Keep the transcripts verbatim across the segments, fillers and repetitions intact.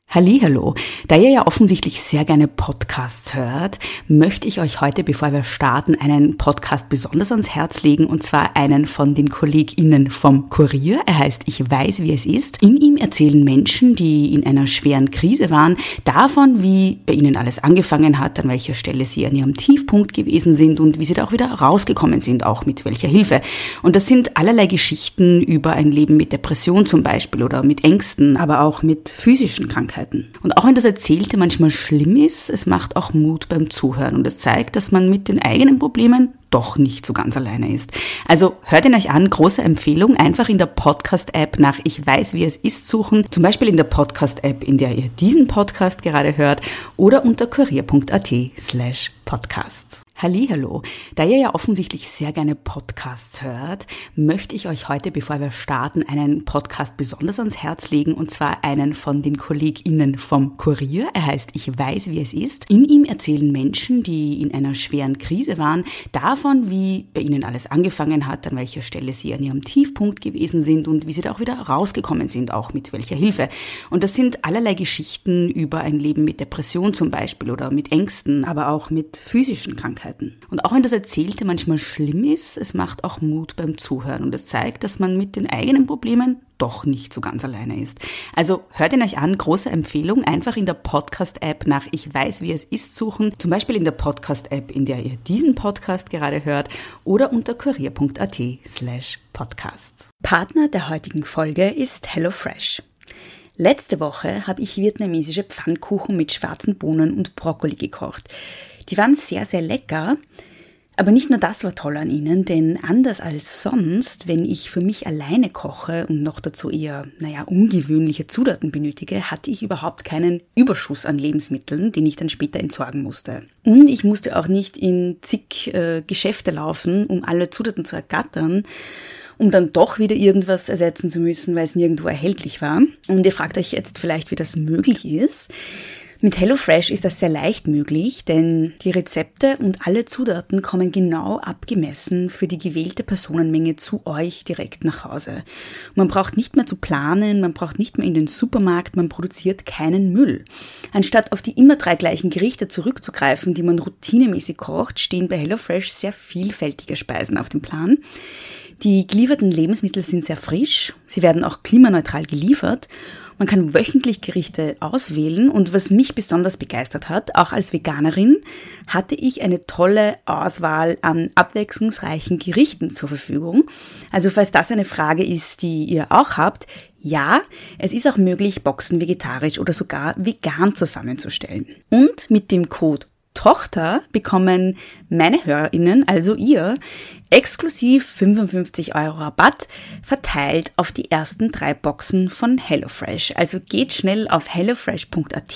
Hallihallo, da ihr ja offensichtlich sehr gerne Podcasts hört, möchte ich euch heute, bevor wir starten, einen Podcast besonders ans Herz legen, und zwar einen von den KollegInnen vom Kurier. Er heißt Ich weiß, wie es ist. In ihm erzählen Menschen, die in einer schweren Krise waren, davon, wie bei ihnen alles angefangen hat, an welcher Stelle sie an ihrem Tiefpunkt gewesen sind und wie sie da auch wieder rausgekommen sind, auch mit welcher Hilfe. Und das sind allerlei Geschichten über ein Leben mit Depression zum Beispiel oder mit Ängsten, aber auch mit physischen Krankheiten. Und auch wenn das Erzählte manchmal schlimm ist, es macht auch Mut beim Zuhören und es zeigt, dass man mit den eigenen Problemen doch nicht so ganz alleine ist. Also hört ihn euch an, große Empfehlung, einfach in der Podcast-App nach Ich weiß, wie es ist suchen, zum Beispiel in der Podcast-App, in der ihr diesen Podcast gerade hört, oder unter kurier.at slash podcasts. Hallihallo, da ihr ja offensichtlich sehr gerne Podcasts hört, möchte ich euch heute, bevor wir starten, einen Podcast besonders ans Herz legen, und zwar einen von den KollegInnen vom Kurier. Er heißt Ich weiß, wie es ist. In ihm erzählen Menschen, die in einer schweren Krise waren, davon, wie bei ihnen alles angefangen hat, an welcher Stelle sie an ihrem Tiefpunkt gewesen sind und wie sie da auch wieder rausgekommen sind, auch mit welcher Hilfe. Und das sind allerlei Geschichten über ein Leben mit Depression zum Beispiel oder mit Ängsten, aber auch mit physischen Krankheiten. Und auch wenn das Erzählte manchmal schlimm ist, es macht auch Mut beim Zuhören und es zeigt, dass man mit den eigenen Problemen doch nicht so ganz alleine ist. Also hört ihn euch an, große Empfehlung, einfach in der Podcast-App nach Ich weiß, wie es ist suchen, zum Beispiel in der Podcast-App, in der ihr diesen Podcast gerade hört, oder unter kurier.at slash podcasts. Partner der heutigen Folge ist HelloFresh. Letzte Woche habe ich vietnamesische Pfannkuchen mit schwarzen Bohnen und Brokkoli gekocht. Die waren sehr, sehr lecker, aber nicht nur das war toll an ihnen, denn anders als sonst, wenn ich für mich alleine koche und noch dazu eher, naja, ungewöhnliche Zutaten benötige, hatte ich überhaupt keinen Überschuss an Lebensmitteln, den ich dann später entsorgen musste. Und ich musste auch nicht in zig äh, Geschäfte laufen, um alle Zutaten zu ergattern, um dann doch wieder irgendwas ersetzen zu müssen, weil es nirgendwo erhältlich war. Und ihr fragt euch jetzt vielleicht, wie das möglich ist. Mit HelloFresh ist das sehr leicht möglich, denn die Rezepte und alle Zutaten kommen genau abgemessen für die gewählte Personenmenge zu euch direkt nach Hause. Man braucht nicht mehr zu planen, man braucht nicht mehr in den Supermarkt, man produziert keinen Müll. Anstatt auf die immer drei gleichen Gerichte zurückzugreifen, die man routinemäßig kocht, stehen bei HelloFresh sehr vielfältige Speisen auf dem Plan. Die gelieferten Lebensmittel sind sehr frisch, sie werden auch klimaneutral geliefert. Man kann wöchentlich Gerichte auswählen, und was mich besonders begeistert hat, auch als Veganerin, hatte ich eine tolle Auswahl an abwechslungsreichen Gerichten zur Verfügung. Also falls das eine Frage ist, die ihr auch habt, ja, es ist auch möglich, Boxen vegetarisch oder sogar vegan zusammenzustellen. Und mit dem Code Tochter bekommen meine HörerInnen, also ihr, exklusiv fünfundfünfzig Euro Rabatt verteilt auf die ersten drei Boxen von HelloFresh. Also geht schnell auf hellofresh punkt at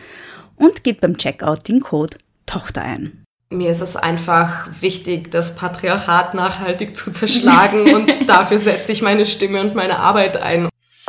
und gebt beim Checkout den Code Tochter ein. Mir ist es einfach wichtig, das Patriarchat nachhaltig zu zerschlagen und dafür setze ich meine Stimme und meine Arbeit ein.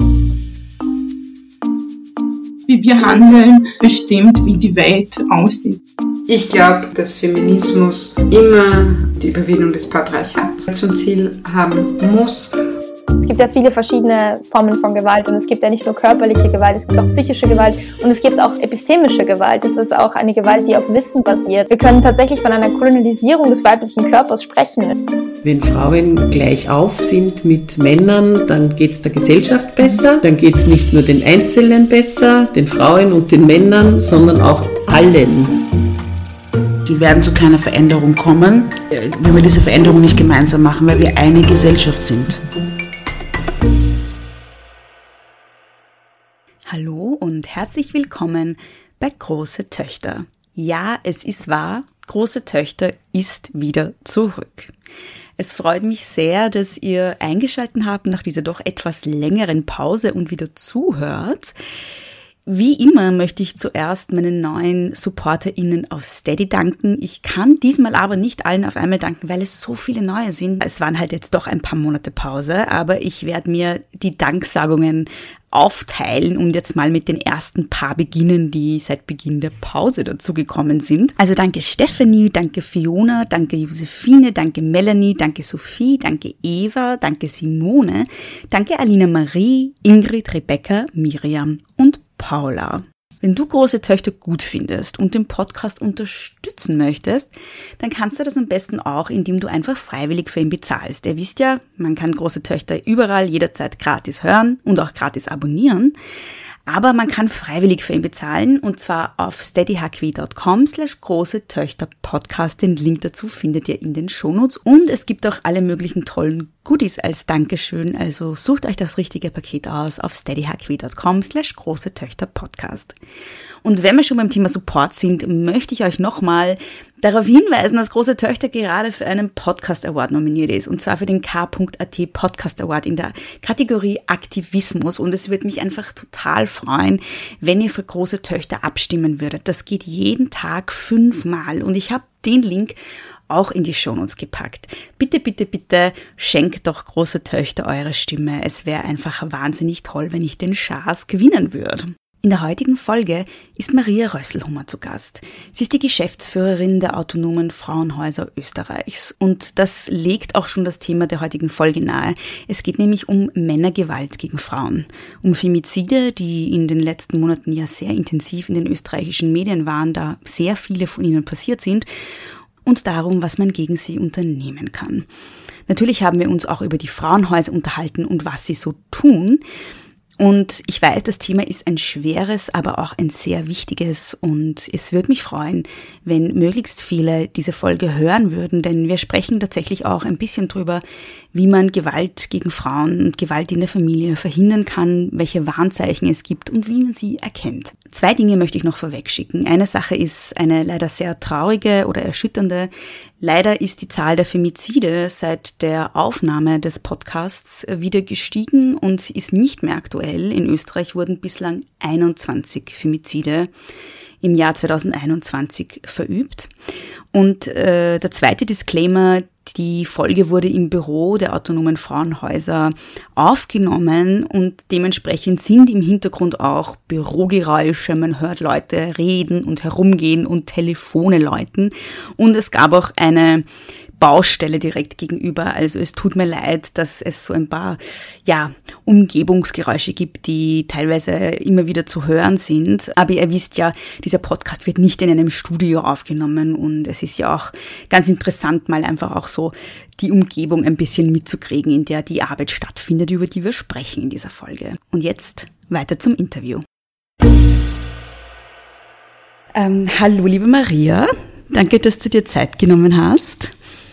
Wie wir handeln, bestimmt, wie die Welt aussieht. Ich glaube, dass Feminismus immer die Überwindung des Patriarchats zum Ziel haben muss. Es gibt ja viele verschiedene Formen von Gewalt, und es gibt ja nicht nur körperliche Gewalt, es gibt auch psychische Gewalt und es gibt auch epistemische Gewalt. Das ist auch eine Gewalt, die auf Wissen basiert. Wir können tatsächlich von einer Kolonialisierung des weiblichen Körpers sprechen. Wenn Frauen gleich auf sind mit Männern, dann geht es der Gesellschaft besser. Dann geht es nicht nur den Einzelnen besser, den Frauen und den Männern, sondern auch allen. Wir werden zu keiner Veränderung kommen, wenn wir diese Veränderung nicht gemeinsam machen, weil wir eine Gesellschaft sind. Hallo und herzlich willkommen bei Große Töchter. Ja, es ist wahr, Große Töchter ist wieder zurück. Es freut mich sehr, dass ihr eingeschaltet habt nach dieser doch etwas längeren Pause und wieder zuhört. Wie immer möchte ich zuerst meinen neuen SupporterInnen auf Steady danken. Ich kann diesmal aber nicht allen auf einmal danken, weil es so viele neue sind. Es waren halt jetzt doch ein paar Monate Pause, aber ich werde mir die Danksagungen aufteilen und jetzt mal mit den ersten paar beginnen, die seit Beginn der Pause dazugekommen sind. Also danke Stephanie, danke Fiona, danke Josephine, danke Melanie, danke Sophie, danke Eva, danke Simone, danke Alina Marie, Ingrid, Rebecca, Miriam und Paula. Wenn du große Töchter gut findest und den Podcast unterstützen möchtest, dann kannst du das am besten auch, indem du einfach freiwillig für ihn bezahlst. Ihr wisst ja, man kann große Töchter überall jederzeit gratis hören und auch gratis abonnieren. Aber man kann freiwillig für ihn bezahlen und zwar auf steadyhq.com slash große Töchter Podcast. Den Link dazu findet ihr in den Shownotes und es gibt auch alle möglichen tollen Goodies als Dankeschön. Also sucht euch das richtige Paket aus auf steadyhq.com slash große Töchter Podcast. Und wenn wir schon beim Thema Support sind, möchte ich euch nochmal darauf hinweisen, dass Große Töchter gerade für einen Podcast Award nominiert ist und zwar für den K punkt A T Podcast Award in der Kategorie Aktivismus und es würde mich einfach total freuen, wenn ihr für Große Töchter abstimmen würdet. Das geht jeden Tag fünfmal und ich habe den Link auch in die Shownotes gepackt. Bitte, bitte, bitte schenkt doch Große Töchter eure Stimme. Es wäre einfach wahnsinnig toll, wenn ich den Schaas gewinnen würde. In der heutigen Folge ist Maria Rösselhummer zu Gast. Sie ist die Geschäftsführerin der Autonomen Frauenhäuser Österreichs. Und das legt auch schon das Thema der heutigen Folge nahe. Es geht nämlich um Männergewalt gegen Frauen. Um Femizide, die in den letzten Monaten ja sehr intensiv in den österreichischen Medien waren, da sehr viele von ihnen passiert sind. Und darum, was man gegen sie unternehmen kann. Natürlich haben wir uns auch über die Frauenhäuser unterhalten und was sie so tun. Und ich weiß, das Thema ist ein schweres, aber auch ein sehr wichtiges und es würde mich freuen, wenn möglichst viele diese Folge hören würden, denn wir sprechen tatsächlich auch ein bisschen drüber, wie man Gewalt gegen Frauen und Gewalt in der Familie verhindern kann, welche Warnzeichen es gibt und wie man sie erkennt. Zwei Dinge möchte ich noch vorwegschicken. Eine Sache ist eine leider sehr traurige oder erschütternde. Leider ist die Zahl der Femizide seit der Aufnahme des Podcasts wieder gestiegen und ist nicht mehr aktuell. In Österreich wurden bislang einundzwanzig Femizide im Jahr zweitausendeinundzwanzig verübt. Und äh, der zweite Disclaimer, die Folge wurde im Büro der Autonomen Frauenhäuser aufgenommen und dementsprechend sind im Hintergrund auch Bürogeräusche. Man hört Leute reden und herumgehen und Telefone läuten. Und es gab auch eine Baustelle direkt gegenüber. Also es tut mir leid, dass es so ein paar ja Umgebungsgeräusche gibt, die teilweise immer wieder zu hören sind. Aber ihr wisst ja, dieser Podcast wird nicht in einem Studio aufgenommen und es ist ja auch ganz interessant, mal einfach auch so die Umgebung ein bisschen mitzukriegen, in der die Arbeit stattfindet, über die wir sprechen in dieser Folge. Und jetzt weiter zum Interview. Ähm, hallo liebe Maria, danke, dass du dir Zeit genommen hast.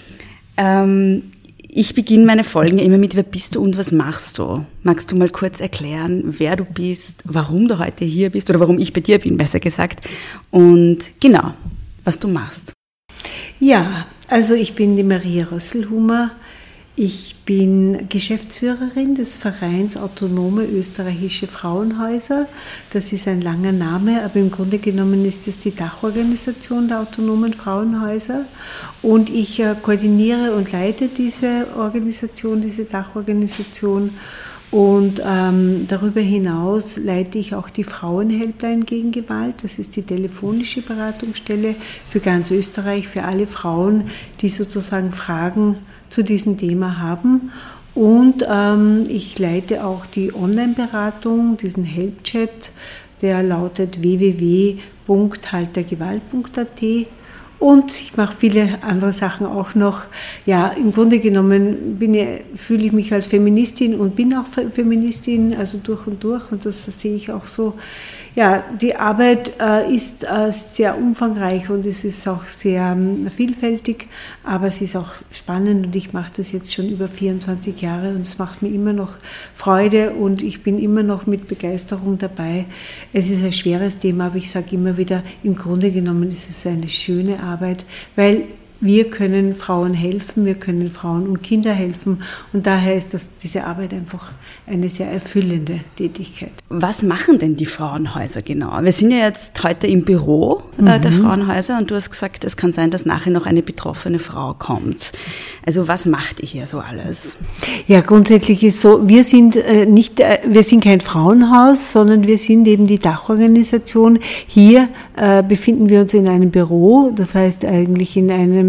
Ähm, ich beginne meine Folgen immer mit, wer bist du und was machst du? Magst du mal kurz erklären, wer du bist, warum du heute hier bist oder warum ich bei dir bin, besser gesagt, und genau, was du machst? Ja, also ich bin die Maria Rösselhummer. Ich bin Geschäftsführerin des Vereins Autonome Österreichische Frauenhäuser. Das ist ein langer Name, aber im Grunde genommen ist es die Dachorganisation der Autonomen Frauenhäuser. Und ich äh, koordiniere und leite diese Organisation, diese Dachorganisation. Und ähm, darüber hinaus leite ich auch die Frauenhelpline gegen Gewalt. Das ist die telefonische Beratungsstelle für ganz Österreich, für alle Frauen, die sozusagen Fragen zu diesem Thema haben. Und ähm, ich leite auch die Online-Beratung, diesen Helpchat, der lautet w w w punkt halt der gewalt punkt a t. Und ich mache viele andere Sachen auch noch. Ja, im Grunde genommen bin ich, fühle ich mich als Feministin und bin auch Feministin, also durch und durch. Und das sehe ich auch so. Ja, die Arbeit äh, ist äh, sehr umfangreich und es ist auch sehr ähm, vielfältig, aber es ist auch spannend und ich mache das jetzt schon über vierundzwanzig Jahre und es macht mir immer noch Freude und ich bin immer noch mit Begeisterung dabei. Es ist ein schweres Thema, aber ich sage immer wieder, im Grunde genommen ist es eine schöne Arbeit, weil wir können Frauen helfen, wir können Frauen und Kinder helfen und daher ist das, diese Arbeit einfach eine sehr erfüllende Tätigkeit. Was machen denn die Frauenhäuser genau? Wir sind ja jetzt heute im Büro äh, mhm. der Frauenhäuser und du hast gesagt, es kann sein, dass nachher noch eine betroffene Frau kommt. Also was macht ihr hier so alles? Ja, grundsätzlich ist so, wir sind äh, nicht, äh, wir sind kein Frauenhaus, sondern wir sind eben die Dachorganisation. Hier äh, befinden wir uns in einem Büro, das heißt eigentlich in einem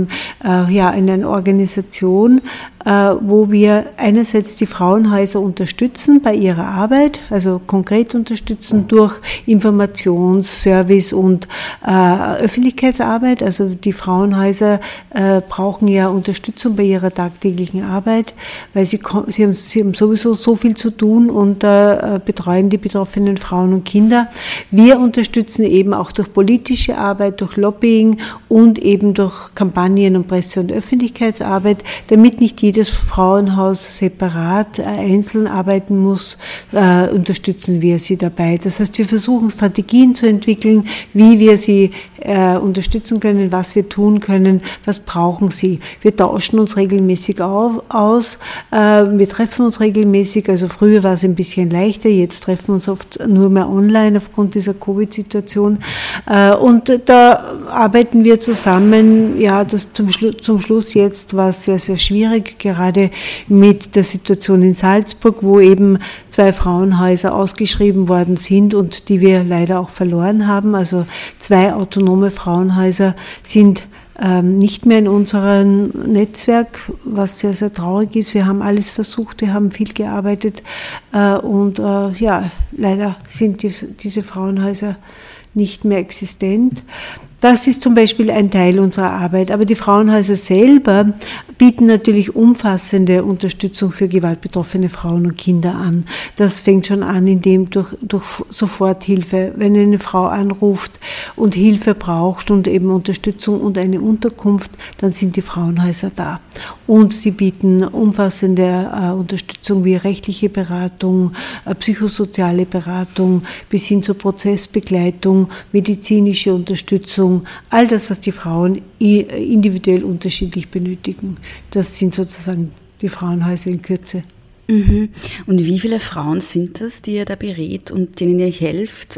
einem, äh, ja, in einer Organisation, äh, wo wir einerseits die Frauenhäuser unterstützen bei ihrer Arbeit, also konkret unterstützen durch Informations-, Service- und äh, Öffentlichkeitsarbeit. Also die Frauenhäuser äh, brauchen ja Unterstützung bei ihrer tagtäglichen Arbeit, weil sie, sie, haben, sie haben sowieso so viel zu tun und äh, betreuen die betroffenen Frauen und Kinder. Wir unterstützen eben auch durch politische Arbeit, durch Lobbying und eben durch Kampagnen und Presse- und Öffentlichkeitsarbeit, damit nicht jedes Frauenhaus separat, äh, einzeln arbeiten muss, äh, unterstützen wir sie dabei. Das heißt, wir versuchen Strategien zu entwickeln, wie wir sie äh, unterstützen können, was wir tun können, was brauchen sie. Wir tauschen uns regelmäßig auf, aus, äh, wir treffen uns regelmäßig, also früher war es ein bisschen leichter, jetzt treffen wir uns oft nur mehr online aufgrund dieser Covid-Situation. Äh, und da arbeiten wir zusammen. Ja, das zum, Schlu- zum Schluss jetzt war es sehr, sehr schwierig, gerade mit der Situation in Salzburg, wo eben zwei Frauenhäuser ausgeschrieben worden sind und die wir leider auch verloren haben. Also zwei autonome Frauenhäuser sind ähm, nicht mehr in unserem Netzwerk, was sehr, sehr traurig ist. Wir haben alles versucht, wir haben viel gearbeitet äh, und äh, ja, leider sind die, diese Frauenhäuser nicht mehr existent. Das ist zum Beispiel ein Teil unserer Arbeit. Aber die Frauenhäuser selber bieten natürlich umfassende Unterstützung für gewaltbetroffene Frauen und Kinder an. Das fängt schon an, indem durch, durch Soforthilfe, wenn eine Frau anruft und Hilfe braucht und eben Unterstützung und eine Unterkunft, dann sind die Frauenhäuser da. Und sie bieten umfassende äh, Unterstützung wie rechtliche Beratung, äh, psychosoziale Beratung bis hin zur Prozessbegleitung, medizinische Unterstützung, all das, was die Frauen individuell unterschiedlich benötigen. Das sind sozusagen die Frauenhäuser in Kürze. Mhm. Und wie viele Frauen sind das, die ihr da berät und denen ihr helft?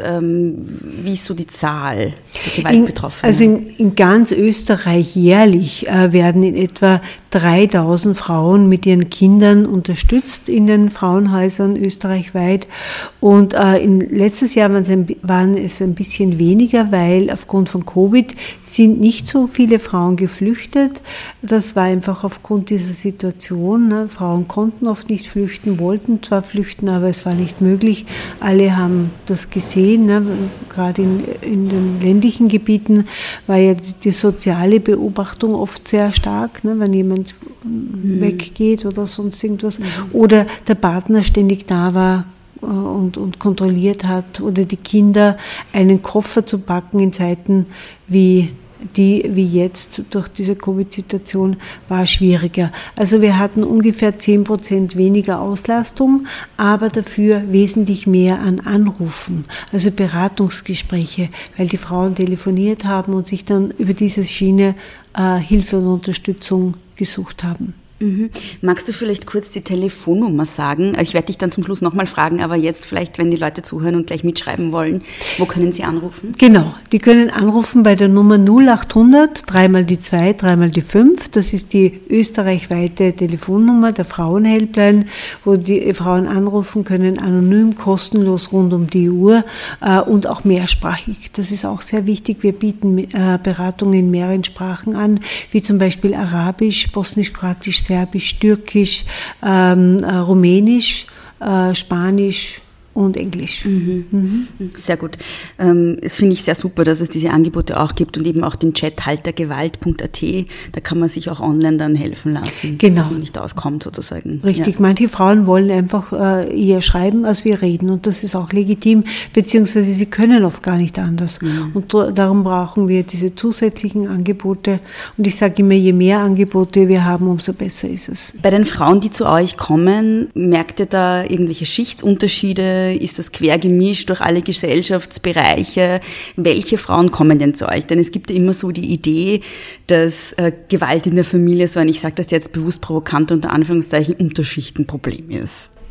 Wie ist so die Zahl der Gewaltbetroffenen? Also in, in ganz Österreich jährlich äh, werden in etwa dreitausend Frauen mit ihren Kindern unterstützt in den Frauenhäusern österreichweit. Und äh, in, letztes Jahr waren es, ein, waren es ein bisschen weniger, weil aufgrund von Covid sind nicht so viele Frauen geflüchtet. Das war einfach aufgrund dieser Situation. Ne? Frauen konnten oft nicht flüchten, wollten zwar flüchten, aber es war nicht möglich. Alle haben das gesehen, ne? Gerade in, in den ländlichen Gebieten war ja die, die soziale Beobachtung oft sehr stark, ne? Wenn jemand mhm. weggeht oder sonst irgendwas. Mhm. Oder der Partner ständig da war und, und kontrolliert hat oder die Kinder einen Koffer zu packen in Zeiten wie die wie jetzt durch diese Covid-Situation war schwieriger. Also wir hatten ungefähr zehn Prozent weniger Auslastung, aber dafür wesentlich mehr an Anrufen, also Beratungsgespräche, weil die Frauen telefoniert haben und sich dann über diese Schiene äh, Hilfe und Unterstützung gesucht haben. Mhm. Magst du vielleicht kurz die Telefonnummer sagen? Ich werde dich dann zum Schluss nochmal fragen, aber jetzt vielleicht, wenn die Leute zuhören und gleich mitschreiben wollen, wo können sie anrufen? Genau, die können anrufen bei der Nummer null achthundert, dreimal die zwei, dreimal die fünf. Das ist die österreichweite Telefonnummer der Frauenhelpline, wo die Frauen anrufen können, anonym, kostenlos, rund um die Uhr äh, und auch mehrsprachig. Das ist auch sehr wichtig. Wir bieten äh, Beratungen in mehreren Sprachen an, wie zum Beispiel Arabisch, Bosnisch, Kroatisch, Serbisch, Türkisch, ähm, äh, Rumänisch, äh, Spanisch und Englisch. Mhm. Mhm. Sehr gut. Ähm, das finde ich sehr super, dass es diese Angebote auch gibt und eben auch den Chat haltergewalt punkt a t. Da kann man sich auch online dann helfen lassen, genau. dass man nicht auskommt sozusagen. Richtig. Ja. Manche Frauen wollen einfach äh, eher schreiben, als wir reden und das ist auch legitim, beziehungsweise sie können oft gar nicht anders. Mhm. Und d- darum brauchen wir diese zusätzlichen Angebote und ich sage immer, je mehr Angebote wir haben, umso besser ist es. Bei den Frauen, die zu euch kommen, merkt ihr da irgendwelche Schichtsunterschiede? Ist das quer gemischt durch alle Gesellschaftsbereiche? Welche Frauen kommen denn zu euch? Denn es gibt ja immer so die Idee, dass äh, Gewalt in der Familie so ein, ich sage das jetzt bewusst provokant unter Anführungszeichen, Unterschichtenproblem ist.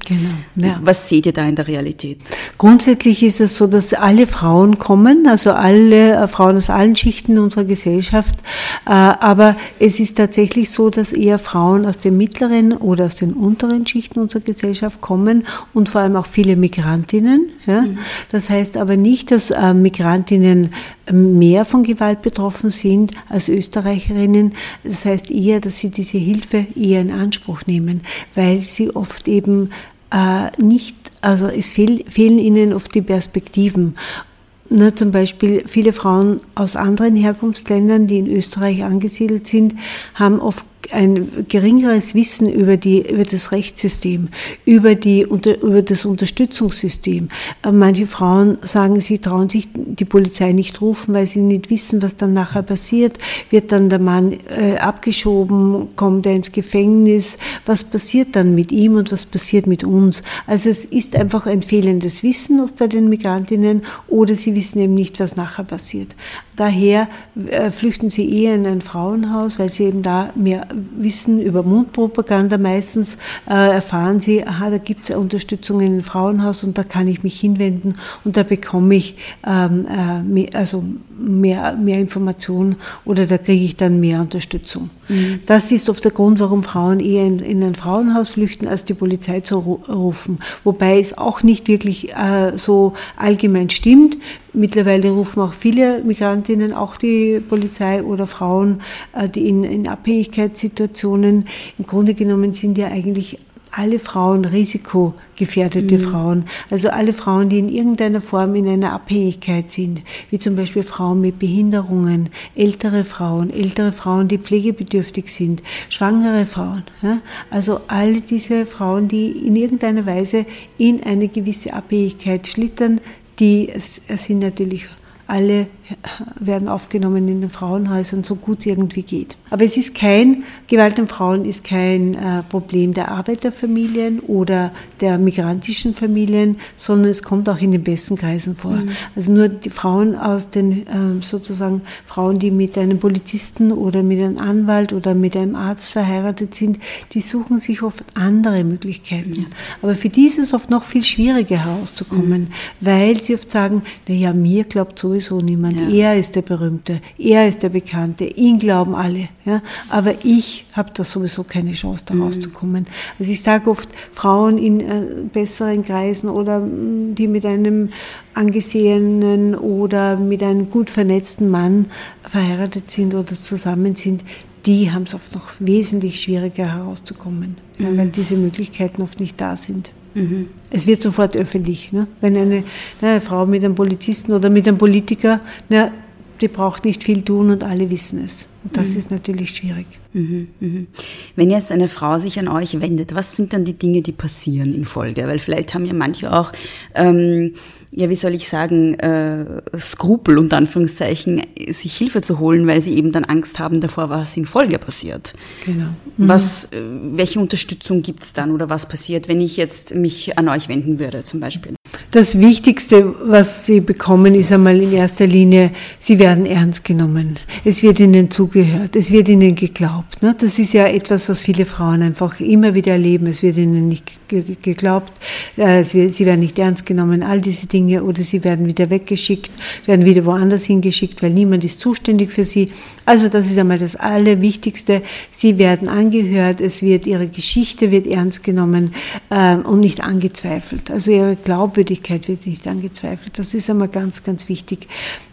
Genau. Ja. Was seht ihr da in der Realität? Grundsätzlich ist es so, dass alle Frauen kommen, also alle äh, Frauen aus allen Schichten unserer Gesellschaft, äh, aber es ist tatsächlich so, dass eher Frauen aus den mittleren oder aus den unteren Schichten unserer Gesellschaft kommen und vor allem auch viele Migrantinnen. Ja? Mhm. Das heißt aber nicht, dass äh, Migrantinnen mehr von Gewalt betroffen sind als Österreicherinnen. Das heißt eher, dass sie diese Hilfe eher in Anspruch nehmen, weil sie oft eben äh, nicht, also es fehl, fehlen ihnen oft die Perspektiven. Na, zum Beispiel viele Frauen aus anderen Herkunftsländern, die in Österreich angesiedelt sind, haben oft ein geringeres Wissen über die, über das Rechtssystem, über die, über das Unterstützungssystem. Manche Frauen sagen, sie trauen sich die Polizei nicht rufen, weil sie nicht wissen, was dann nachher passiert. Wird dann der Mann äh, abgeschoben, kommt er ins Gefängnis? Was passiert dann mit ihm und was passiert mit uns? Also es ist einfach ein fehlendes Wissen oft bei den Migrantinnen oder sie wissen eben nicht, was nachher passiert. Daher äh, flüchten sie eher in ein Frauenhaus, weil sie eben da mehr Wissen über Mundpropaganda meistens, äh, erfahren sie, aha, da gibt es Unterstützung in einem Frauenhaus und da kann ich mich hinwenden und da bekomme ich ähm, äh, mehr, also mehr, mehr Informationen oder da kriege ich dann mehr Unterstützung. Mhm. Das ist oft der Grund, warum Frauen eher in, in ein Frauenhaus flüchten, als die Polizei zu rufen. Wobei es auch nicht wirklich äh, so allgemein stimmt. Mittlerweile rufen auch viele Migrantinnen auch die Polizei oder Frauen, die in, in Abhängigkeitssituationen, im Grunde genommen sind ja eigentlich alle Frauen risikogefährdete mhm. Frauen. Also alle Frauen, die in irgendeiner Form in einer Abhängigkeit sind, wie zum Beispiel Frauen mit Behinderungen, ältere Frauen, ältere Frauen, die pflegebedürftig sind, schwangere Frauen. Ja? Also alle diese Frauen, die in irgendeiner Weise in eine gewisse Abhängigkeit schlittern, die sind natürlich alle, werden aufgenommen in den Frauenhäusern, so gut es irgendwie geht. Aber es ist kein, Gewalt an Frauen ist kein äh, Problem der Arbeiterfamilien oder der migrantischen Familien, sondern es kommt auch in den besten Kreisen vor. Mhm. Also nur die Frauen aus den, äh, sozusagen Frauen, die mit einem Polizisten oder mit einem Anwalt oder mit einem Arzt verheiratet sind, die suchen sich oft andere Möglichkeiten. Mhm. Aber für die ist es oft noch viel schwieriger herauszukommen, mhm. weil sie oft sagen, na ja, mir glaubt sowieso niemand. Ja. Er ist der Berühmte, er ist der Bekannte, ihn glauben alle. Ja? Aber ich habe da sowieso keine Chance, da rauszukommen. Mhm. Also ich sage oft, Frauen in äh, besseren Kreisen oder mh, die mit einem angesehenen oder mit einem gut vernetzten Mann verheiratet sind oder zusammen sind, die haben es oft noch wesentlich schwieriger herauszukommen, mhm. ja, weil diese Möglichkeiten oft nicht da sind. Mhm. Es wird sofort öffentlich. Ne? Wenn eine, eine Frau mit einem Polizisten oder mit einem Politiker, na, die braucht nicht viel tun und alle wissen es. Und das mhm. ist natürlich schwierig. Mhm, mhm. Wenn jetzt eine Frau sich an euch wendet, was sind dann die Dinge, die passieren in Folge? Weil vielleicht haben ja manche auch, ähm, ja, wie soll ich sagen, äh, Skrupel, unter Anführungszeichen, sich Hilfe zu holen, weil sie eben dann Angst haben davor, was in Folge passiert. Genau. Mhm. Was, welche Unterstützung gibt es dann oder was passiert, wenn ich jetzt mich an euch wenden würde, zum Beispiel? Das Wichtigste, was Sie bekommen, ist einmal in erster Linie, Sie werden ernst genommen. Es wird Ihnen zugehört, es wird Ihnen geglaubt. Ne? Das ist ja etwas, was viele Frauen einfach immer wieder erleben. Es wird Ihnen nicht ge- geglaubt, äh, Sie, Sie werden nicht ernst genommen, all diese Dinge, oder Sie werden wieder weggeschickt, werden wieder woanders hingeschickt, weil niemand ist zuständig für Sie. Also das ist einmal das Allerwichtigste. Sie werden angehört, es wird Ihre Geschichte wird ernst genommen äh, und nicht angezweifelt. Also Ihre Glaubwürdigkeit wird nicht angezweifelt. Das ist einmal ganz, ganz wichtig.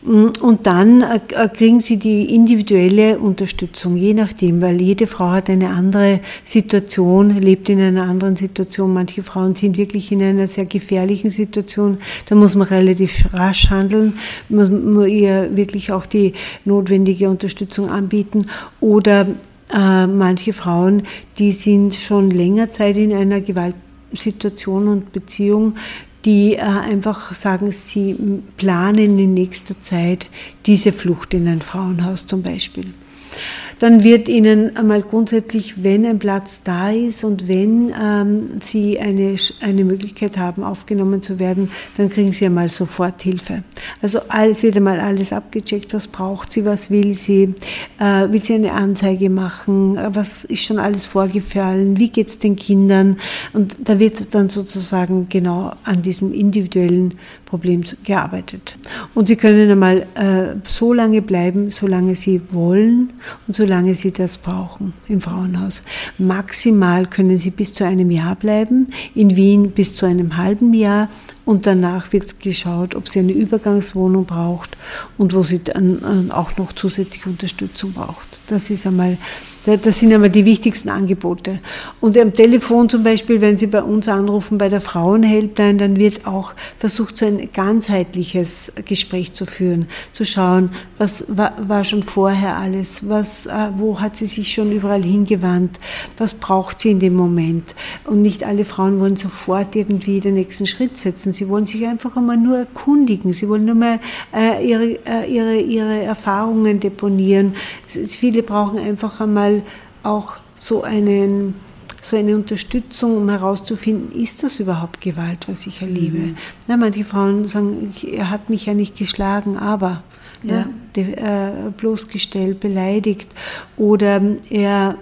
Und dann kriegen Sie die individuelle Unterstützung, je nachdem, weil jede Frau hat eine andere Situation, lebt in einer anderen Situation. Manche Frauen sind wirklich in einer sehr gefährlichen Situation. Da muss man relativ rasch handeln, muss man ihr wirklich auch die notwendige Unterstützung anbieten. Oder äh, manche Frauen, die sind schon länger Zeit in einer Gewaltsituation und Beziehung, die äh, einfach sagen, sie planen in nächster Zeit diese Flucht in ein Frauenhaus zum Beispiel. dann wird Ihnen einmal grundsätzlich, wenn ein Platz da ist und wenn ähm, Sie eine, eine Möglichkeit haben, aufgenommen zu werden, dann kriegen Sie einmal sofort Hilfe. Also alles wird einmal alles abgecheckt, was braucht sie, was will sie, äh, will sie eine Anzeige machen, was ist schon alles vorgefallen, wie geht es den Kindern, und da wird dann sozusagen genau an diesem individuellen Problem gearbeitet. Und Sie können einmal äh, so lange bleiben, solange Sie wollen und solange Sie das brauchen im Frauenhaus. Maximal können Sie bis zu einem Jahr bleiben, in Wien bis zu einem halben Jahr. Und danach wird geschaut, ob sie eine Übergangswohnung braucht und wo sie dann auch noch zusätzliche Unterstützung braucht. Das ist einmal, das sind einmal die wichtigsten Angebote. Und am Telefon zum Beispiel, wenn Sie bei uns anrufen, bei der Frauenhelpline, dann wird auch versucht, so ein ganzheitliches Gespräch zu führen, zu schauen, was war, war schon vorher alles, was, wo hat sie sich schon überall hingewandt, was braucht sie in dem Moment. Und nicht alle Frauen wollen sofort irgendwie den nächsten Schritt setzen. Sie wollen sich einfach einmal nur erkundigen. Sie wollen nur mal äh, ihre, äh, ihre, ihre Erfahrungen deponieren. Viele brauchen einfach einmal auch so einen, so eine Unterstützung, um herauszufinden, ist das überhaupt Gewalt, was ich erlebe? Mhm. Na, manche Frauen sagen, er hat mich ja nicht geschlagen, aber ja. Ja, der, äh, bloßgestellt, beleidigt, oder er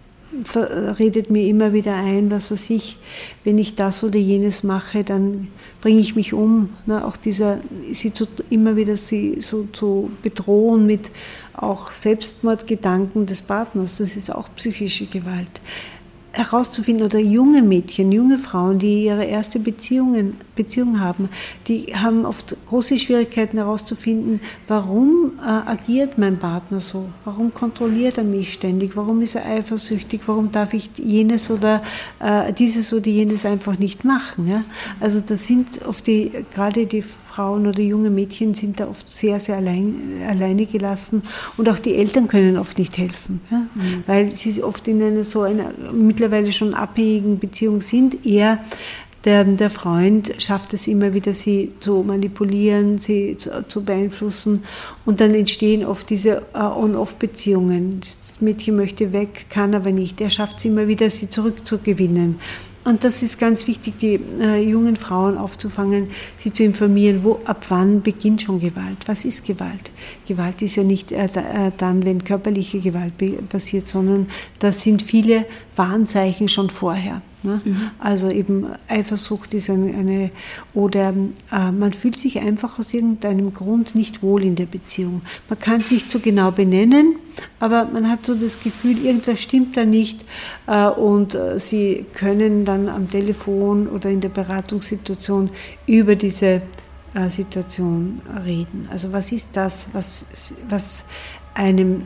redet mir immer wieder ein, was weiß ich, wenn ich das oder jenes mache, dann bringe ich mich um. Ne? Auch dieser, sie zu, immer wieder sie so zu bedrohen mit auch Selbstmordgedanken des Partners, das ist auch psychische Gewalt. Herauszufinden, oder junge Mädchen, junge Frauen, die ihre erste Beziehungen, Beziehung haben, die haben oft große Schwierigkeiten herauszufinden, warum äh, agiert mein Partner so, warum kontrolliert er mich ständig, warum ist er eifersüchtig, warum darf ich jenes oder äh, dieses oder jenes einfach nicht machen. Ja? Also das sind oft die, gerade die Frauen oder junge Mädchen sind da oft sehr, sehr allein, alleine gelassen, und auch die Eltern können oft nicht helfen, ja? Mhm. Weil sie oft in einer so einer mittlerweile schon abhängigen Beziehung sind. Er, der, der Freund, schafft es immer wieder, sie zu manipulieren, sie zu, zu beeinflussen, und dann entstehen oft diese uh, On-Off-Beziehungen. Das Mädchen möchte weg, kann aber nicht. Er schafft es immer wieder, sie zurückzugewinnen. Und das ist ganz wichtig, die äh, jungen Frauen aufzufangen, sie zu informieren, wo, ab wann beginnt schon Gewalt. Was ist Gewalt? Gewalt ist ja nicht äh, da, äh, dann, wenn körperliche Gewalt be- passiert, sondern das sind viele Warnzeichen schon vorher. Ne? Mhm. Also eben Eifersucht ist eine, eine oder äh, man fühlt sich einfach aus irgendeinem Grund nicht wohl in der Beziehung. Man kann es nicht so genau benennen, aber man hat so das Gefühl, irgendwas stimmt da nicht, äh, und äh, sie können dann am Telefon oder in der Beratungssituation über diese äh, Situation reden. Also was ist das, was, was einem,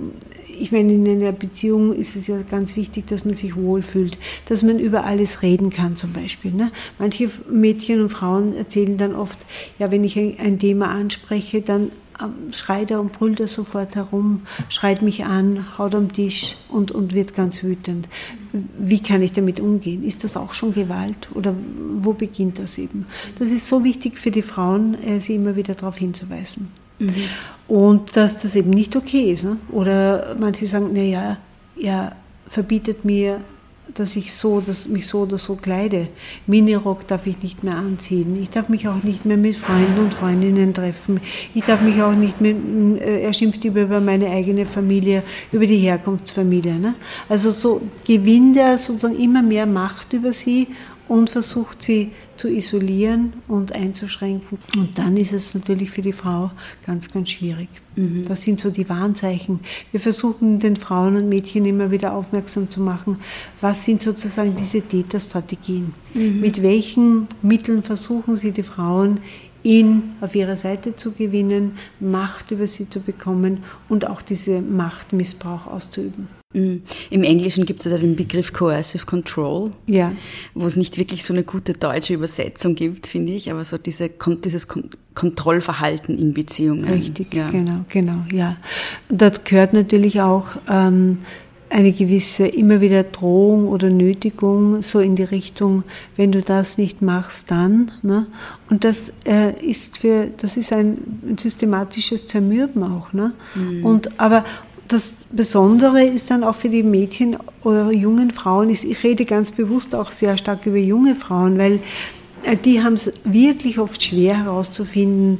ich meine, in einer Beziehung ist es ja ganz wichtig, dass man sich wohlfühlt, dass man über alles reden kann zum Beispiel. Ne? Manche Mädchen und Frauen erzählen dann oft, ja, wenn ich ein, ein Thema anspreche, dann ähm, schreit er und brüllt er sofort herum, schreit mich an, haut am Tisch und, und wird ganz wütend. Wie kann ich damit umgehen? Ist das auch schon Gewalt oder wo beginnt das eben? Das ist so wichtig für die Frauen, äh, sie immer wieder darauf hinzuweisen. Mhm. Und dass das eben nicht okay ist. Ne? Oder manche sagen, naja, er verbietet mir, dass ich so, dass mich so oder so kleide. Minirock darf ich nicht mehr anziehen. Ich darf mich auch nicht mehr mit Freunden und Freundinnen treffen. Ich darf mich auch nicht mehr, er schimpft über meine eigene Familie, über die Herkunftsfamilie. Ne? Also so gewinnt er sozusagen immer mehr Macht über sie und versucht sie zu isolieren und einzuschränken. Und dann ist es natürlich für die Frau ganz, ganz schwierig. Mhm. Das sind so die Warnzeichen. Wir versuchen den Frauen und Mädchen immer wieder aufmerksam zu machen, was sind sozusagen diese Täterstrategien. Mhm. Mit welchen Mitteln versuchen sie die Frauen ihn auf ihre Seite zu gewinnen, Macht über sie zu bekommen und auch diese Machtmissbrauch auszuüben. Im Englischen gibt es ja den Begriff Coercive Control, ja, wo es nicht wirklich so eine gute deutsche Übersetzung gibt, finde ich, aber so diese, dieses Kontrollverhalten in Beziehungen. Richtig, ja. genau, genau, ja. Dort gehört natürlich auch ähm, eine gewisse immer wieder Drohung oder Nötigung, so in die Richtung, wenn du das nicht machst, dann. Ne? Und das äh, ist für, das ist ein, ein systematisches Zermürben auch. Ne? Mhm. Und aber das Besondere ist dann auch für die Mädchen oder jungen Frauen, ich rede ganz bewusst auch sehr stark über junge Frauen, weil die haben es wirklich oft schwer herauszufinden,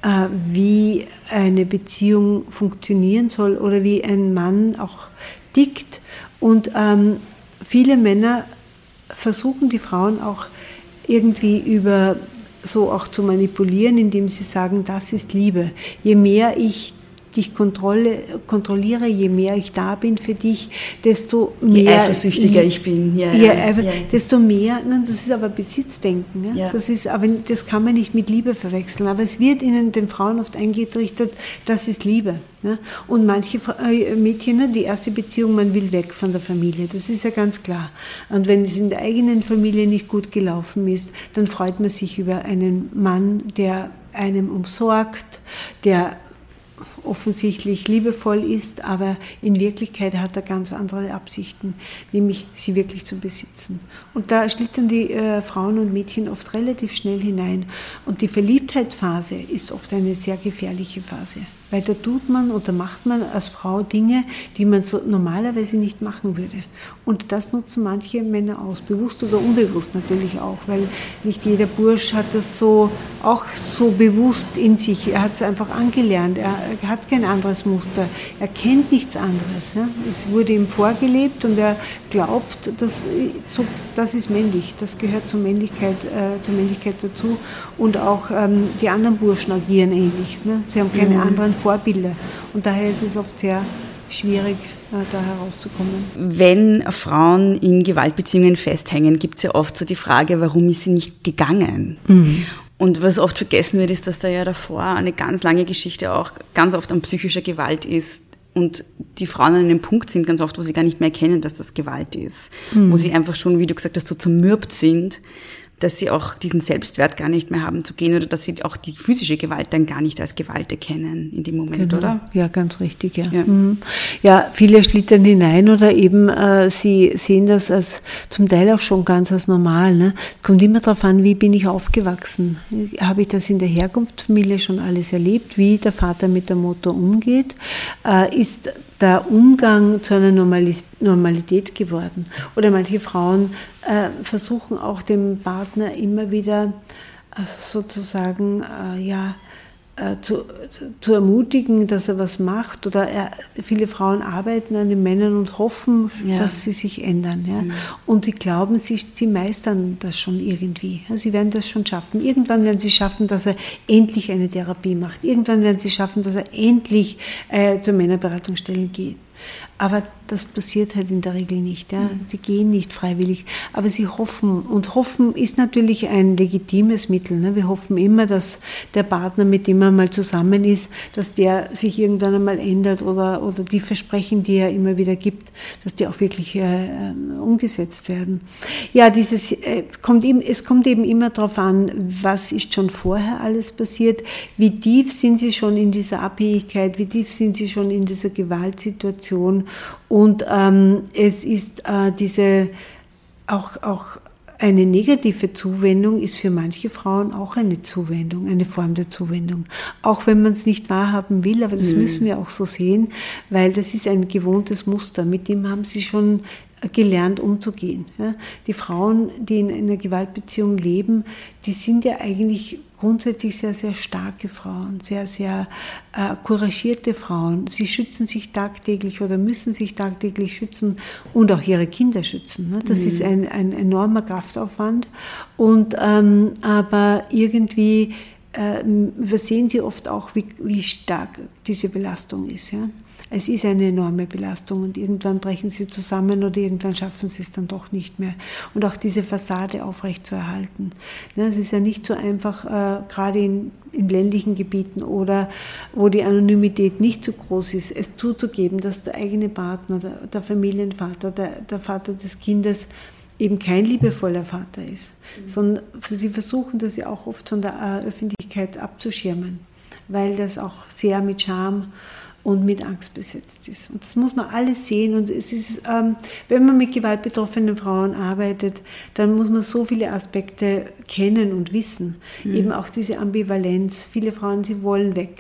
wie eine Beziehung funktionieren soll oder wie ein Mann auch tickt. Und ähm, viele Männer versuchen die Frauen auch irgendwie über so auch zu manipulieren, indem sie sagen, das ist Liebe. Je mehr ich dich kontrolle, kontrolliere, je mehr ich da bin für dich, desto mehr... Je eifersüchtiger ich bin. Ja, je ja, eifer, ja. Desto mehr, nein, das ist aber Besitzdenken. Ja? Ja. Das ist, aber das kann man nicht mit Liebe verwechseln. Aber es wird ihnen, den Frauen oft eingetrichtert, das ist Liebe. Ja? Und manche Mädchen, die erste Beziehung, man will weg von der Familie, das ist ja ganz klar. Und wenn es in der eigenen Familie nicht gut gelaufen ist, dann freut man sich über einen Mann, der einem umsorgt, der offensichtlich liebevoll ist, aber in Wirklichkeit hat er ganz andere Absichten, nämlich sie wirklich zu besitzen. Und da schlittern die äh, Frauen und Mädchen oft relativ schnell hinein. Und die Verliebtheitsphase ist oft eine sehr gefährliche Phase, weil da tut man oder macht man als Frau Dinge, die man so normalerweise nicht machen würde. Und das nutzen manche Männer aus, bewusst oder unbewusst natürlich auch, weil nicht jeder Bursch hat das so auch so bewusst in sich. Er hat es einfach angelernt. Er, er hat kein anderes Muster. Er kennt nichts anderes. Ja? Es wurde ihm vorgelebt und er glaubt, dass so, das ist männlich. Das gehört zur Männlichkeit, äh, zur Männlichkeit dazu. Und auch ähm, die anderen Burschen agieren ähnlich. Ne? Sie haben keine mhm. anderen Vorbilder. Und daher ist es oft sehr schwierig, da herauszukommen. Wenn Frauen in Gewaltbeziehungen festhängen, gibt es ja oft so die Frage, warum ist sie nicht gegangen? Mhm. Und was oft vergessen wird, ist, dass da ja davor eine ganz lange Geschichte auch ganz oft an psychischer Gewalt ist und die Frauen an einem Punkt sind ganz oft, wo sie gar nicht mehr erkennen, dass das Gewalt ist. Mhm. Wo sie einfach schon, wie du gesagt hast, so zermürbt sind, dass sie auch diesen Selbstwert gar nicht mehr haben zu gehen oder dass sie auch die physische Gewalt dann gar nicht als Gewalt erkennen in dem Moment, genau. oder? Ja, ganz richtig, ja. Ja, mhm. ja viele schlittern hinein oder eben äh, sie sehen das als zum Teil auch schon ganz als normal. Ne? Es kommt immer darauf an, wie bin ich aufgewachsen. Habe ich das in der Herkunftsfamilie schon alles erlebt, wie der Vater mit der Mutter umgeht? Äh, ist der Umgang zu einer Normalität geworden. Oder manche Frauen äh, versuchen auch dem Partner immer wieder äh, sozusagen äh, ja, äh, zu, zu ermutigen, dass er was macht. Oder er, viele Frauen arbeiten an den Männern und hoffen, ja. dass sie sich ändern. Ja? Mhm. Und sie glauben, sie, sie meistern das schon irgendwie. Ja? Sie werden das schon schaffen. Irgendwann werden sie schaffen, dass er endlich eine Therapie macht. Irgendwann werden sie schaffen, dass er endlich äh, zur Männerberatungsstelle geht. Aber das passiert halt in der Regel nicht. Ja. Die gehen nicht freiwillig. Aber sie hoffen. Und hoffen ist natürlich ein legitimes Mittel. Ne. Wir hoffen immer, dass der Partner, mit dem man mal zusammen ist, dass der sich irgendwann einmal ändert oder, oder die Versprechen, die er immer wieder gibt, dass die auch wirklich äh, umgesetzt werden. Ja, dieses, äh, kommt eben, es kommt eben immer darauf an, was ist schon vorher alles passiert, wie tief sind sie schon in dieser Abhängigkeit, wie tief sind sie schon in dieser Gewaltsituation. Und ähm, es ist äh, diese, auch, auch eine negative Zuwendung ist für manche Frauen auch eine Zuwendung, eine Form der Zuwendung. Auch wenn man es nicht wahrhaben will, aber das mhm. müssen wir auch so sehen, weil das ist ein gewohntes Muster, mit dem haben sie schon gelernt umzugehen. Ja. Die Frauen, die in einer Gewaltbeziehung leben, die sind ja eigentlich grundsätzlich sehr, sehr starke Frauen, sehr, sehr äh, couragierte Frauen. Sie schützen sich tagtäglich oder müssen sich tagtäglich schützen und auch ihre Kinder schützen. Ne? Das mhm. ist ein, ein enormer Kraftaufwand. Und, ähm, aber irgendwie äh, übersehen sie oft auch, wie, wie stark diese Belastung ist. Ja? Es ist eine enorme Belastung und irgendwann brechen sie zusammen oder irgendwann schaffen sie es dann doch nicht mehr. Und auch diese Fassade aufrechtzuerhalten. Es ist ja nicht so einfach, äh, gerade in, in ländlichen Gebieten oder wo die Anonymität nicht so groß ist, es zuzugeben, dass der eigene Partner, der, der Familienvater, der, der Vater des Kindes eben kein liebevoller Vater ist, mhm. sondern sie versuchen das ja auch oft von der äh, Öffentlichkeit abzuschirmen, weil das auch sehr mit Scham und mit Angst besetzt ist. Und das muss man alles sehen. Und es ist, ähm, wenn man mit gewaltbetroffenen Frauen arbeitet, dann muss man so viele Aspekte kennen und wissen. Mhm. Eben auch diese Ambivalenz. Viele Frauen, sie wollen weg.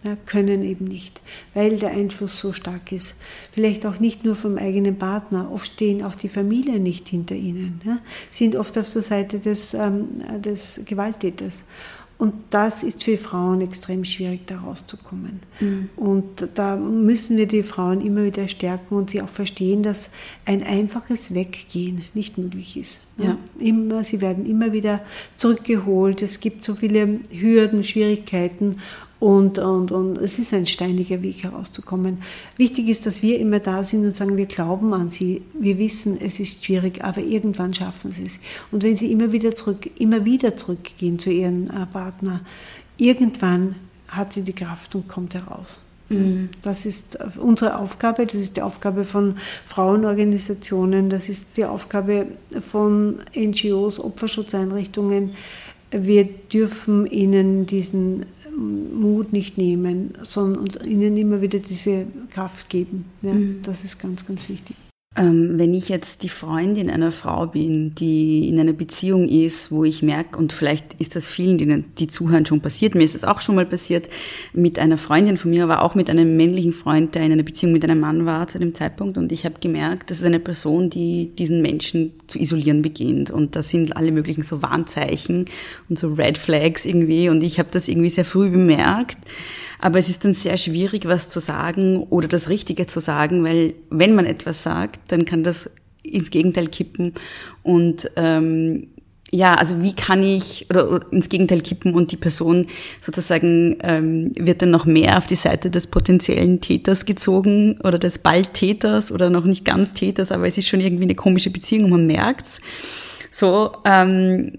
Ja, können eben nicht, weil der Einfluss so stark ist. Vielleicht auch nicht nur vom eigenen Partner, oft stehen auch die Familien nicht hinter ihnen, ja, sind oft auf der Seite des, ähm, des Gewalttäters. Und das ist für Frauen extrem schwierig, da rauszukommen. Mhm. Und da müssen wir die Frauen immer wieder stärken und sie auch verstehen, dass ein einfaches Weggehen nicht möglich ist. Ja. Immer, sie werden immer wieder zurückgeholt. Es gibt so viele Hürden, Schwierigkeiten. Und, und, und es ist ein steiniger Weg herauszukommen. Wichtig ist, dass wir immer da sind und sagen, wir glauben an sie, wir wissen, es ist schwierig, aber irgendwann schaffen sie es. Und wenn sie immer wieder zurück, immer wieder zurückgehen zu ihrem Partner, irgendwann hat sie die Kraft und kommt heraus. Mhm. Das ist unsere Aufgabe, das ist die Aufgabe von Frauenorganisationen, das ist die Aufgabe von N G Os, Opferschutzeinrichtungen. Wir dürfen ihnen diesen Mut nicht nehmen, sondern ihnen immer wieder diese Kraft geben. Ja, mhm. Das ist ganz, ganz wichtig. Ähm, wenn ich jetzt die Freundin einer Frau bin, die in einer Beziehung ist, wo ich merke, und vielleicht ist das vielen, die, die zuhören, schon passiert, mir ist das auch schon mal passiert, mit einer Freundin von mir, aber auch mit einem männlichen Freund, der in einer Beziehung mit einem Mann war zu dem Zeitpunkt, und ich habe gemerkt, das ist eine Person, die diesen Menschen zu isolieren beginnt, und das sind alle möglichen so Warnzeichen und so Red Flags irgendwie, und ich habe das irgendwie sehr früh bemerkt. Aber es ist dann sehr schwierig, was zu sagen oder das Richtige zu sagen, weil wenn man etwas sagt, dann kann das ins Gegenteil kippen. Und ähm, ja, also wie kann ich oder, oder ins Gegenteil kippen und die Person sozusagen ähm, wird dann noch mehr auf die Seite des potenziellen Täters gezogen oder des bald Täters oder noch nicht ganz Täters, aber es ist schon irgendwie eine komische Beziehung und man merkt's. So, ähm,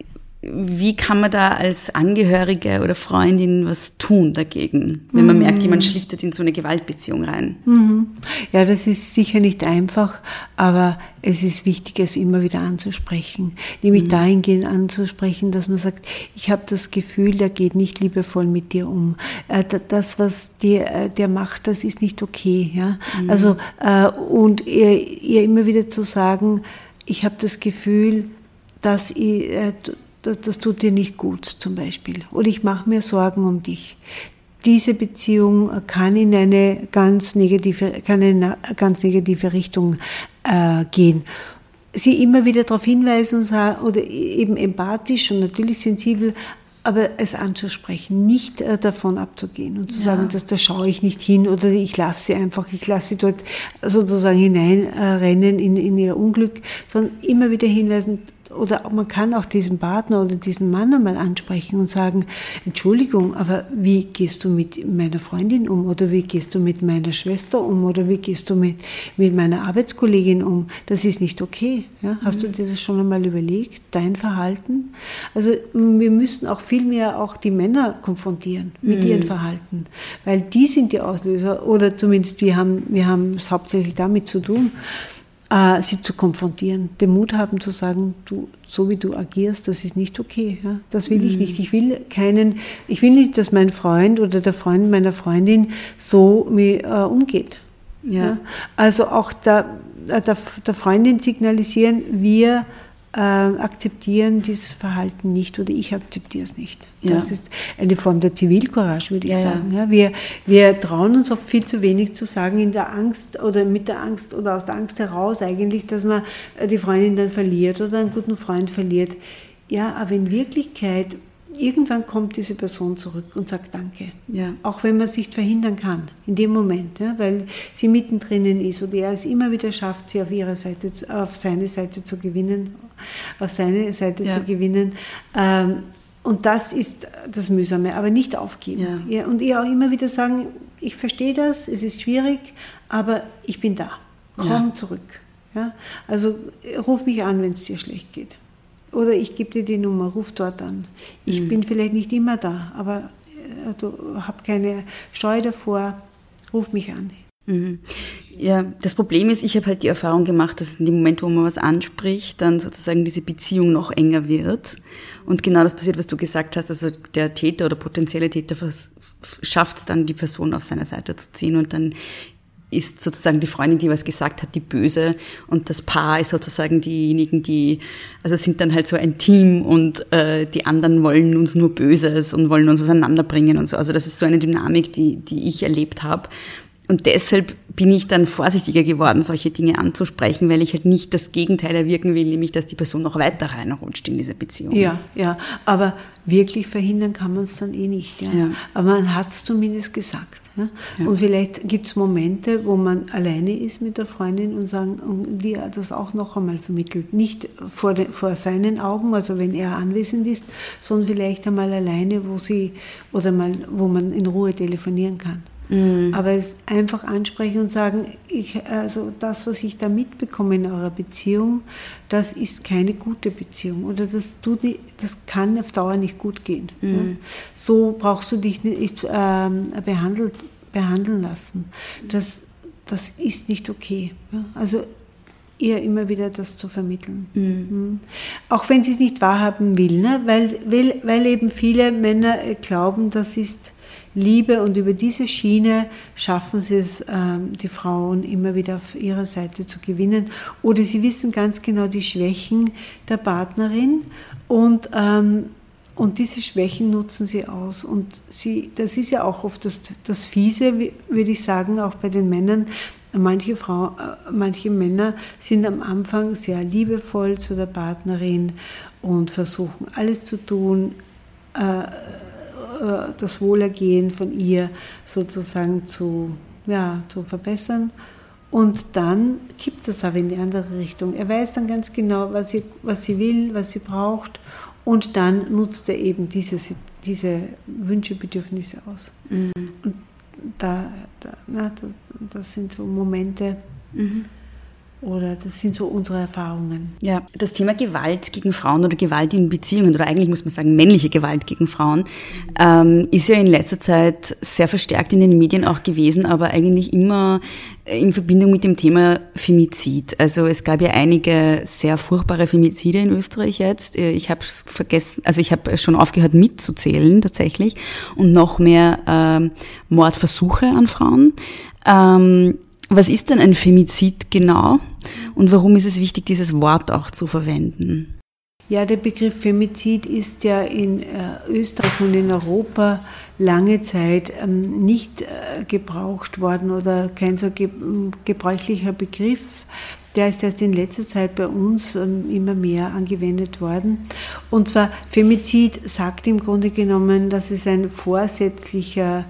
wie kann man da als Angehörige oder Freundin was tun dagegen, wenn man mhm. merkt, jemand schlittert in so eine Gewaltbeziehung rein? Mhm. Ja, das ist sicher nicht einfach, aber es ist wichtig, es immer wieder anzusprechen. Nämlich mhm. dahingehend anzusprechen, dass man sagt, ich habe das Gefühl, der geht nicht liebevoll mit dir um. Das, was der, der macht, das ist nicht okay. Ja? Mhm. Also, und ihr, ihr immer wieder zu sagen, ich habe das Gefühl, dass ihr... Das tut dir nicht gut, zum Beispiel. Oder ich mache mir Sorgen um dich. Diese Beziehung kann in eine ganz negative, kann in eine ganz negative Richtung äh, gehen. Sie immer wieder darauf hinweisen und sagen, oder eben empathisch und natürlich sensibel, aber es anzusprechen, nicht äh, davon abzugehen und zu ja. sagen, dass da schaue ich nicht hin oder ich lasse sie einfach, ich lasse sie dort sozusagen hineinrennen äh, in, in ihr Unglück, sondern immer wieder hinweisen. Oder man kann auch diesen Partner oder diesen Mann einmal ansprechen und sagen, Entschuldigung, aber wie gehst du mit meiner Freundin um? Oder wie gehst du mit meiner Schwester um? Oder wie gehst du mit, mit meiner Arbeitskollegin um? Das ist nicht okay. Ja? Hast mhm. du dir das schon einmal überlegt? Dein Verhalten? Also wir müssen auch viel mehr auch die Männer konfrontieren mit mhm. ihrem Verhalten. Weil die sind die Auslöser, oder zumindest wir haben, wir haben es hauptsächlich damit zu tun, Uh, sie zu konfrontieren, den Mut haben zu sagen, du, so wie du agierst, das ist nicht okay. Ja? Das will mhm. ich nicht. Ich will keinen, ich will nicht, dass mein Freund oder der Freund meiner Freundin so mit, uh, umgeht. Ja. Ja? Also auch der, der, der Freundin signalisieren, wir äh, akzeptieren dieses Verhalten nicht oder ich akzeptiere es nicht. Ja. Das ist eine Form der Zivilcourage, würde ich ja, sagen. Ja, wir, wir trauen uns oft viel zu wenig zu sagen in der Angst oder mit der Angst oder aus der Angst heraus eigentlich, dass man die Freundin dann verliert oder einen guten Freund verliert. Ja, aber in Wirklichkeit, irgendwann kommt diese Person zurück und sagt Danke. Ja. Auch wenn man es nicht verhindern kann, in dem Moment, ja, weil sie mittendrin ist oder er es immer wieder schafft, sie auf ihre Seite, auf seine Seite zu gewinnen, auf seine Seite ja. zu gewinnen. Ähm, und das ist das Mühsame, aber nicht aufgeben. Ja. Ja, und ihr auch immer wieder sagen, ich verstehe das, es ist schwierig, aber ich bin da. Komm ja. zurück. Ja? Also ruf mich an, wenn es dir schlecht geht. Oder ich gebe dir die Nummer, ruf dort an. Ich mhm. bin vielleicht nicht immer da, aber äh, du hab keine Scheu davor, ruf mich an. Mhm. Ja, das Problem ist, ich habe halt die Erfahrung gemacht, dass in dem Moment, wo man was anspricht, dann sozusagen diese Beziehung noch enger wird. Und genau das passiert, was du gesagt hast, also der Täter oder potenzielle Täter schafft es dann, die Person auf seine Seite zu ziehen und dann ist sozusagen die Freundin, die was gesagt hat, die Böse, und das Paar ist sozusagen diejenigen, die, also sind dann halt so ein Team, und äh, die anderen wollen uns nur Böses und wollen uns auseinanderbringen und so. Also das ist so eine Dynamik, die, die ich erlebt habe. Und deshalb bin ich dann vorsichtiger geworden, solche Dinge anzusprechen, weil ich halt nicht das Gegenteil erwirken will, nämlich dass die Person noch weiter reinrutscht in diese Beziehung. Ja, ja, aber wirklich verhindern kann man es dann eh nicht. Ja. Ja. Aber man hat es zumindest gesagt. Ja. Ja. Und vielleicht gibt es Momente, wo man alleine ist mit der Freundin und sagen, und die hat das auch noch einmal vermittelt. Nicht vor, de, vor seinen Augen, also wenn er anwesend ist, sondern vielleicht einmal alleine, wo sie, oder mal, wo man in Ruhe telefonieren kann. Mhm. Aber es einfach ansprechen und sagen, ich, also das, was ich da mitbekomme in eurer Beziehung, das ist keine gute Beziehung oder das, tut, das kann auf Dauer nicht gut gehen. Mhm. Ja. So brauchst du dich nicht ähm, behandelt, behandeln lassen. Das, das ist nicht okay. Ja. Also eher immer wieder das zu vermitteln. Mhm. Mhm. Auch wenn sie es nicht wahrhaben will, ne? weil, weil, weil eben viele Männer glauben, das ist Liebe, und über diese Schiene schaffen sie es, ähm, die Frauen immer wieder auf ihrer Seite zu gewinnen. Oder sie wissen ganz genau die Schwächen der Partnerin, und, ähm, und diese Schwächen nutzen sie aus. Und sie, das ist ja auch oft das, das Fiese, würde ich sagen, auch bei den Männern. Manche, Frau, manche Männer sind am Anfang sehr liebevoll zu der Partnerin und versuchen alles zu tun, äh, das Wohlergehen von ihr sozusagen zu, ja, zu verbessern. Und dann kippt das aber in die andere Richtung. Er weiß dann ganz genau, was sie, was sie will, was sie braucht, und dann nutzt er eben diese, diese Wünsche, Bedürfnisse aus. Mhm. Und da, da, na, das sind so Momente, mhm. oder das sind so unsere Erfahrungen. Ja, das Thema Gewalt gegen Frauen oder Gewalt in Beziehungen, oder eigentlich muss man sagen männliche Gewalt gegen Frauen, ähm, ist ja in letzter Zeit sehr verstärkt in den Medien auch gewesen, aber eigentlich immer in Verbindung mit dem Thema Femizid. Also es gab ja einige sehr furchtbare Femizide in Österreich jetzt. Ich habe vergessen, also ich habe schon aufgehört mitzuzählen tatsächlich, und noch mehr ähm, Mordversuche an Frauen. Ähm, Was ist denn ein Femizid genau, und warum ist es wichtig, dieses Wort auch zu verwenden? Ja, der Begriff Femizid ist ja in Österreich und in Europa lange Zeit nicht gebraucht worden oder kein so gebräuchlicher Begriff. Der ist erst in letzter Zeit bei uns immer mehr angewendet worden. Und zwar Femizid sagt im Grunde genommen, dass es ein vorsätzlicher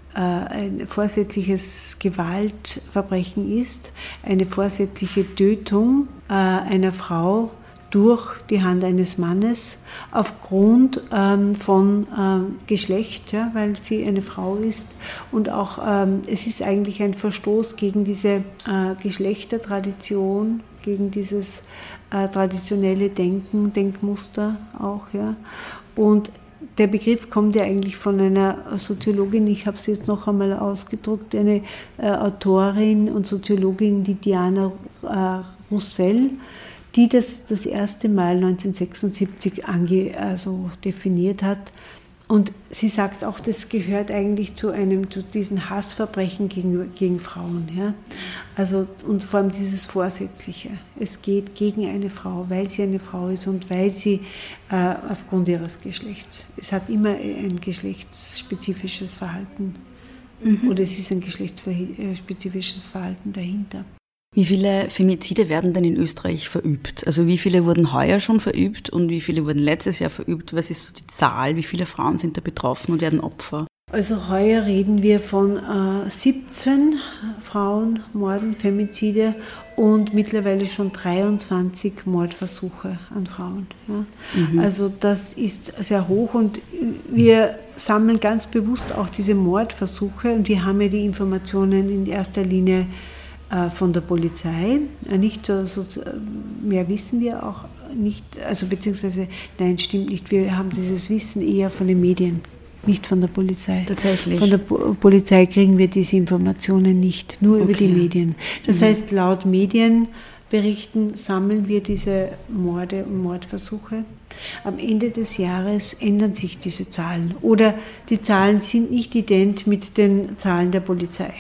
ein vorsätzliches Gewaltverbrechen ist, eine vorsätzliche Tötung einer Frau durch die Hand eines Mannes aufgrund ähm, von ähm, Geschlecht, ja, weil sie eine Frau ist, und auch ähm, es ist eigentlich ein Verstoß gegen diese äh, Geschlechtertradition, gegen dieses äh, traditionelle Denken, Denkmuster auch, ja. Und der Begriff kommt ja eigentlich von einer Soziologin, ich habe es jetzt noch einmal ausgedruckt, eine äh, Autorin und Soziologin, die Diana äh, Roussel, die das das erste Mal neunzehnhundertsechsundsiebzig ange, also definiert hat. Und sie sagt auch, das gehört eigentlich zu einem, zu diesen Hassverbrechen gegen, gegen Frauen. Ja? Also, und vor allem dieses Vorsätzliche. Es geht gegen eine Frau, weil sie eine Frau ist und weil sie äh, aufgrund ihres Geschlechts. Es hat immer ein geschlechtsspezifisches Verhalten. Mhm. Oder es ist ein geschlechtsspezifisches Verhalten dahinter. Wie viele Femizide werden denn in Österreich verübt? Also wie viele wurden heuer schon verübt und wie viele wurden letztes Jahr verübt? Was ist so die Zahl? Wie viele Frauen sind da betroffen und werden Opfer? Also heuer reden wir von äh, siebzehn Frauenmorden, Femizide, und mittlerweile schon dreiundzwanzig Mordversuche an Frauen. Ja. Mhm. Also das ist sehr hoch, und wir sammeln ganz bewusst auch diese Mordversuche, und wir haben ja die Informationen in erster Linie von der Polizei, nicht so, so, mehr wissen wir auch nicht, also beziehungsweise, nein, stimmt nicht, wir haben dieses Wissen eher von den Medien, nicht von der Polizei. Tatsächlich. Von der Po- Polizei kriegen wir diese Informationen nicht, nur okay. über die Medien. Das mhm. heißt, laut Medienberichten sammeln wir diese Morde und Mordversuche. Am Ende des Jahres ändern sich diese Zahlen, oder die Zahlen sind nicht ident mit den Zahlen der Polizei.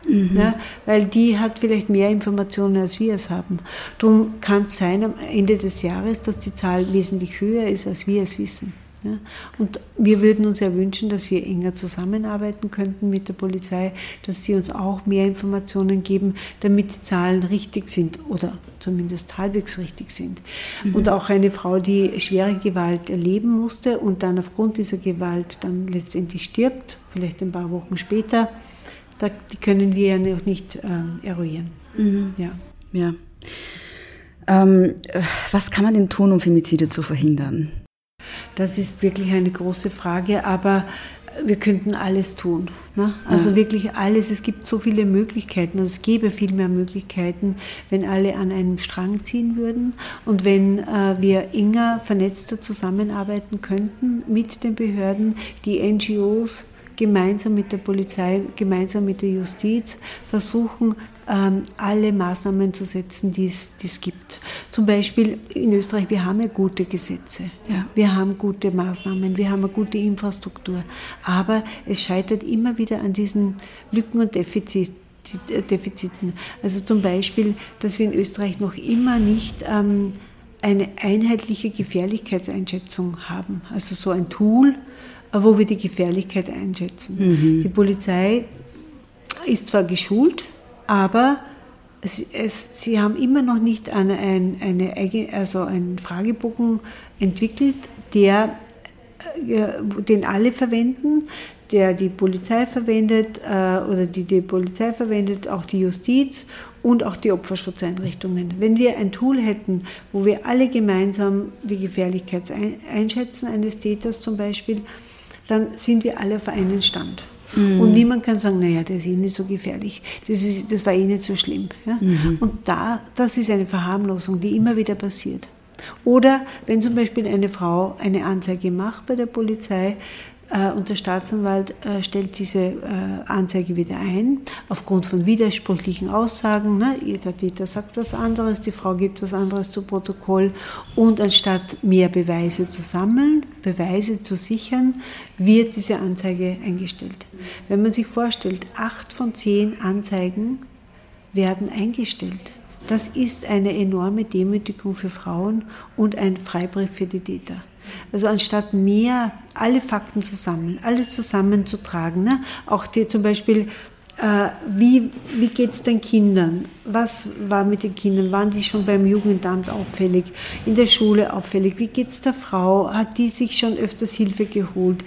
Mhm. Ja, weil die hat vielleicht mehr Informationen, als wir es haben. Darum kann es sein am Ende des Jahres, dass die Zahl wesentlich höher ist, als wir es wissen. Ja, und wir würden uns ja wünschen, dass wir enger zusammenarbeiten könnten mit der Polizei, dass sie uns auch mehr Informationen geben, damit die Zahlen richtig sind oder zumindest halbwegs richtig sind. Mhm. Und auch eine Frau, die schwere Gewalt erleben musste und dann aufgrund dieser Gewalt dann letztendlich stirbt, vielleicht ein paar Wochen später, da, die können wir ja noch nicht äh, eruieren. Mhm. Ja. Ja. Ähm, was kann man denn tun, um Femizide zu verhindern? Das ist wirklich eine große Frage, aber wir könnten alles tun. Ne? Also ja. wirklich alles. Es gibt so viele Möglichkeiten und es gäbe viel mehr Möglichkeiten, wenn alle an einem Strang ziehen würden und wenn äh, wir enger, vernetzter zusammenarbeiten könnten mit den Behörden, die N G Os, gemeinsam mit der Polizei, gemeinsam mit der Justiz versuchen, ähm, alle Maßnahmen zu setzen, die es gibt. Zum Beispiel in Österreich, wir haben ja gute Gesetze, ja. wir haben gute Maßnahmen, wir haben eine gute Infrastruktur, aber es scheitert immer wieder an diesen Lücken und Defiziten. Defiziten. Also zum Beispiel, dass wir in Österreich noch immer nicht ähm, eine einheitliche Gefährlichkeitseinschätzung haben, also so ein Tool, wo wir die Gefährlichkeit einschätzen. Mhm. Die Polizei ist zwar geschult, aber es, es, sie haben immer noch nicht eine, eine, eine, also einen Fragebogen entwickelt, der, den alle verwenden, der die Polizei verwendet oder die die Polizei verwendet, auch die Justiz und auch die Opferschutzeinrichtungen. Wenn wir ein Tool hätten, wo wir alle gemeinsam die Gefährlichkeit einschätzen, eines Täters zum Beispiel, dann sind wir alle auf einen Stand. Mhm. Und niemand kann sagen, naja, das ist eh nicht so gefährlich, das, ist, das war eh nicht so schlimm. Ja? Mhm. Und da, das ist eine Verharmlosung, die immer wieder passiert. Oder wenn zum Beispiel eine Frau eine Anzeige macht bei der Polizei, Äh, und der Staatsanwalt äh, stellt diese äh, Anzeige wieder ein, aufgrund von widersprüchlichen Aussagen. Ne? Der Täter sagt was anderes, die Frau gibt was anderes zu Protokoll. Und anstatt mehr Beweise zu sammeln, Beweise zu sichern, wird diese Anzeige eingestellt. Wenn man sich vorstellt, acht von zehn Anzeigen werden eingestellt. Das ist eine enorme Demütigung für Frauen und ein Freibrief für die Täter. Also anstatt mehr alle Fakten zu sammeln, alles zusammenzutragen, ne? Auch die, zum Beispiel, äh, wie, wie geht es den Kindern? Was war mit den Kindern? Waren die schon beim Jugendamt auffällig? In der Schule auffällig? Wie geht es der Frau? Hat die sich schon öfters Hilfe geholt?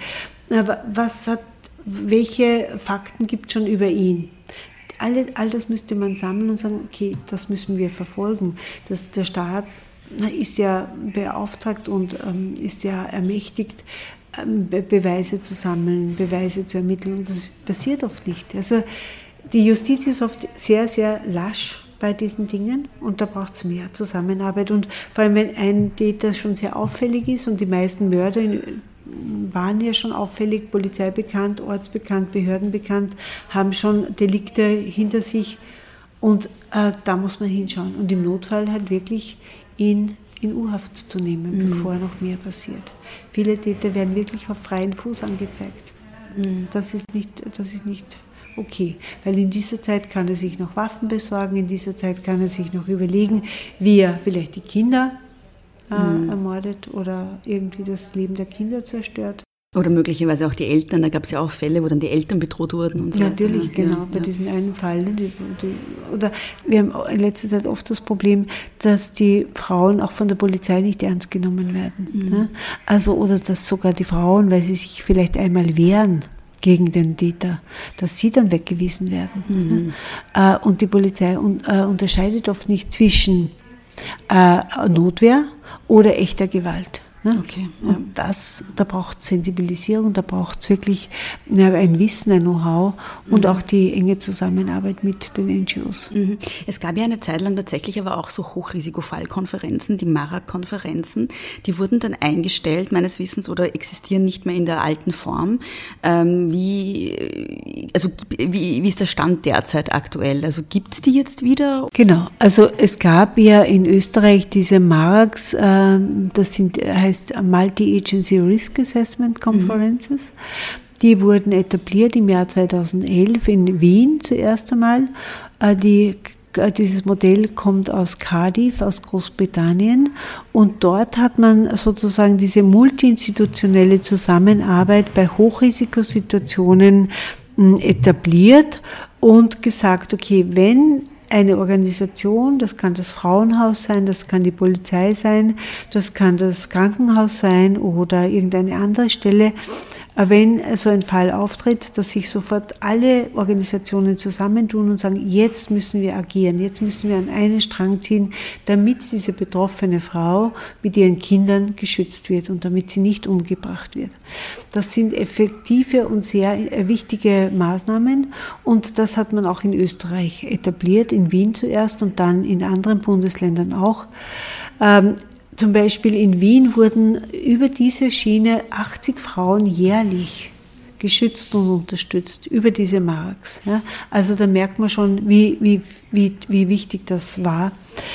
Was hat, welche Fakten gibt es schon über ihn? Alle, all das müsste man sammeln und sagen, okay, das müssen wir verfolgen. Dass der Staat ist ja beauftragt und ähm, ist ja ermächtigt, ähm, Be- Beweise zu sammeln, Beweise zu ermitteln. Und das passiert oft nicht. Also die Justiz ist oft sehr, sehr lasch bei diesen Dingen und da braucht es mehr Zusammenarbeit. Und vor allem, wenn ein Täter schon sehr auffällig ist und die meisten Mörder in, waren ja schon auffällig, Polizei bekannt, ortsbekannt, Behörden bekannt, haben schon Delikte hinter sich und äh, da muss man hinschauen und im Notfall halt wirklich ihn in U-Haft zu nehmen, mhm. bevor noch mehr passiert. Viele Täter werden wirklich auf freien Fuß angezeigt. Mhm. Das ist nicht, das ist nicht okay, weil in dieser Zeit kann er sich noch Waffen besorgen, in dieser Zeit kann er sich noch überlegen, wie er vielleicht die Kinder äh, mhm. ermordet oder irgendwie das Leben der Kinder zerstört. Oder möglicherweise auch die Eltern, da gab es ja auch Fälle, wo dann die Eltern bedroht wurden und so weiter. Natürlich, genau, ja, bei ja. diesen einen Fall. Die, die, oder wir haben in letzter Zeit oft das Problem, dass die Frauen auch von der Polizei nicht ernst genommen werden. Mhm. Ne? Also, oder dass sogar die Frauen, weil sie sich vielleicht einmal wehren gegen den Täter, dass sie dann weggewiesen werden. Mhm. Ne? Und die Polizei un, äh, unterscheidet oft nicht zwischen äh, Notwehr oder echter Gewalt. Ne? Okay, ja. Und das, da braucht es Sensibilisierung, da braucht es wirklich ja, ein Wissen, ein Know-how und mhm. auch die enge Zusammenarbeit mit den N G Os. Mhm. Es gab ja eine Zeit lang tatsächlich aber auch so Hochrisikofallkonferenzen, die Mara-Konferenzen, die wurden dann eingestellt, meines Wissens, oder existieren nicht mehr in der alten Form. Ähm, wie, also, wie, wie ist der Stand derzeit aktuell? Also gibt es die jetzt wieder? Genau, also es gab ja in Österreich diese Maracs, äh, das sind heißt Multi-Agency Risk Assessment Conferences. Die wurden etabliert im Jahr zweitausendelf in Wien zuerst einmal. Die Dieses Modell kommt aus Cardiff, aus Großbritannien, und dort hat man sozusagen diese multiinstitutionelle Zusammenarbeit bei Hochrisikosituationen etabliert und gesagt, okay, wenn eine Organisation, das kann das Frauenhaus sein, das kann die Polizei sein, das kann das Krankenhaus sein oder irgendeine andere Stelle, wenn so ein Fall auftritt, dass sich sofort alle Organisationen zusammentun und sagen, jetzt müssen wir agieren, jetzt müssen wir an einen Strang ziehen, damit diese betroffene Frau mit ihren Kindern geschützt wird und damit sie nicht umgebracht wird. Das sind effektive und sehr wichtige Maßnahmen, und das hat man auch in Österreich etabliert, in Wien zuerst und dann in anderen Bundesländern auch. Ähm, Zum Beispiel in Wien wurden über diese Schiene achtzig Frauen jährlich geschützt und unterstützt, über diese Marks. Ja. Also da merkt man schon, wie, wie, wie, wie wichtig das war.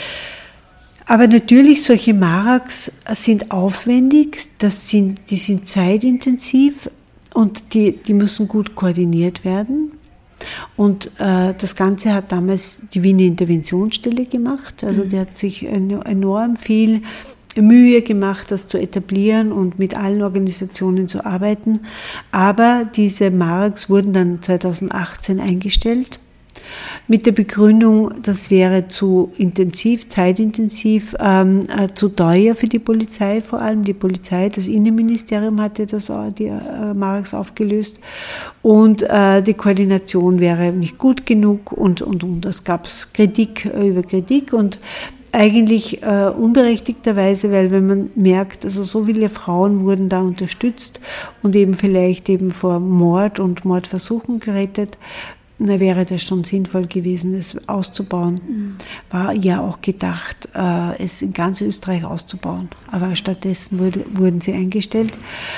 Aber natürlich, solche Maraks sind aufwendig, das sind, die sind zeitintensiv und die, die müssen gut koordiniert werden. Und äh, das Ganze hat damals die Wiener Interventionsstelle gemacht. Also die hat sich enorm viel Mühe gemacht, das zu etablieren und mit allen Organisationen zu arbeiten. Aber diese Marks wurden dann zweitausendachtzehn eingestellt. Mit der Begründung, das wäre zu intensiv, zeitintensiv, ähm, äh, zu teuer für die Polizei, vor allem die Polizei, das Innenministerium hatte das, die äh, Marks aufgelöst, und äh, die Koordination wäre nicht gut genug, und, und, und. Das gab es Kritik äh, über Kritik, und eigentlich äh, unberechtigterweise, weil wenn man merkt, also so viele Frauen wurden da unterstützt und eben vielleicht eben vor Mord und Mordversuchen gerettet, na, wäre das schon sinnvoll gewesen, es auszubauen. Mhm. War ja auch gedacht, äh, es in ganz Österreich auszubauen. Aber stattdessen wurde, wurden sie eingestellt.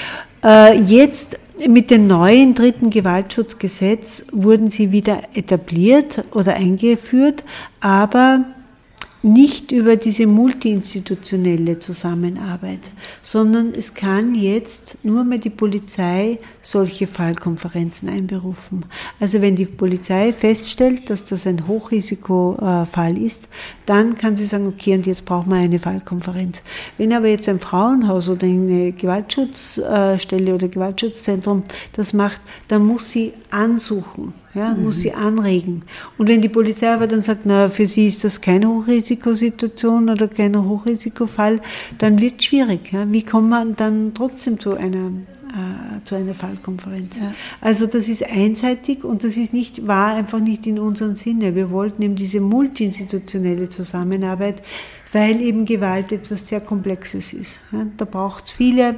Äh, jetzt mit dem neuen dritten Gewaltschutzgesetz wurden sie wieder etabliert oder eingeführt, aber nicht über diese multiinstitutionelle Zusammenarbeit, sondern es kann jetzt nur mehr die Polizei solche Fallkonferenzen einberufen. Also wenn die Polizei feststellt, dass das ein Hochrisikofall ist, dann kann sie sagen, okay, und jetzt brauchen wir eine Fallkonferenz. Wenn aber jetzt ein Frauenhaus oder eine Gewaltschutzstelle oder Gewaltschutzzentrum das macht, dann muss sie ansuchen. Ja, mhm. muss sie anregen. Und wenn die Polizei aber dann sagt, na, für sie ist das keine Hochrisikosituation oder kein Hochrisikofall, dann wird es schwierig. Ja? Wie kommt man dann trotzdem zu einer, äh, zu einer Fallkonferenz? Ja. Also das ist einseitig und das ist nicht, war einfach nicht in unserem Sinne. Wir wollten eben diese multiinstitutionelle Zusammenarbeit, weil eben Gewalt etwas sehr Komplexes ist. Ja? Da braucht es viele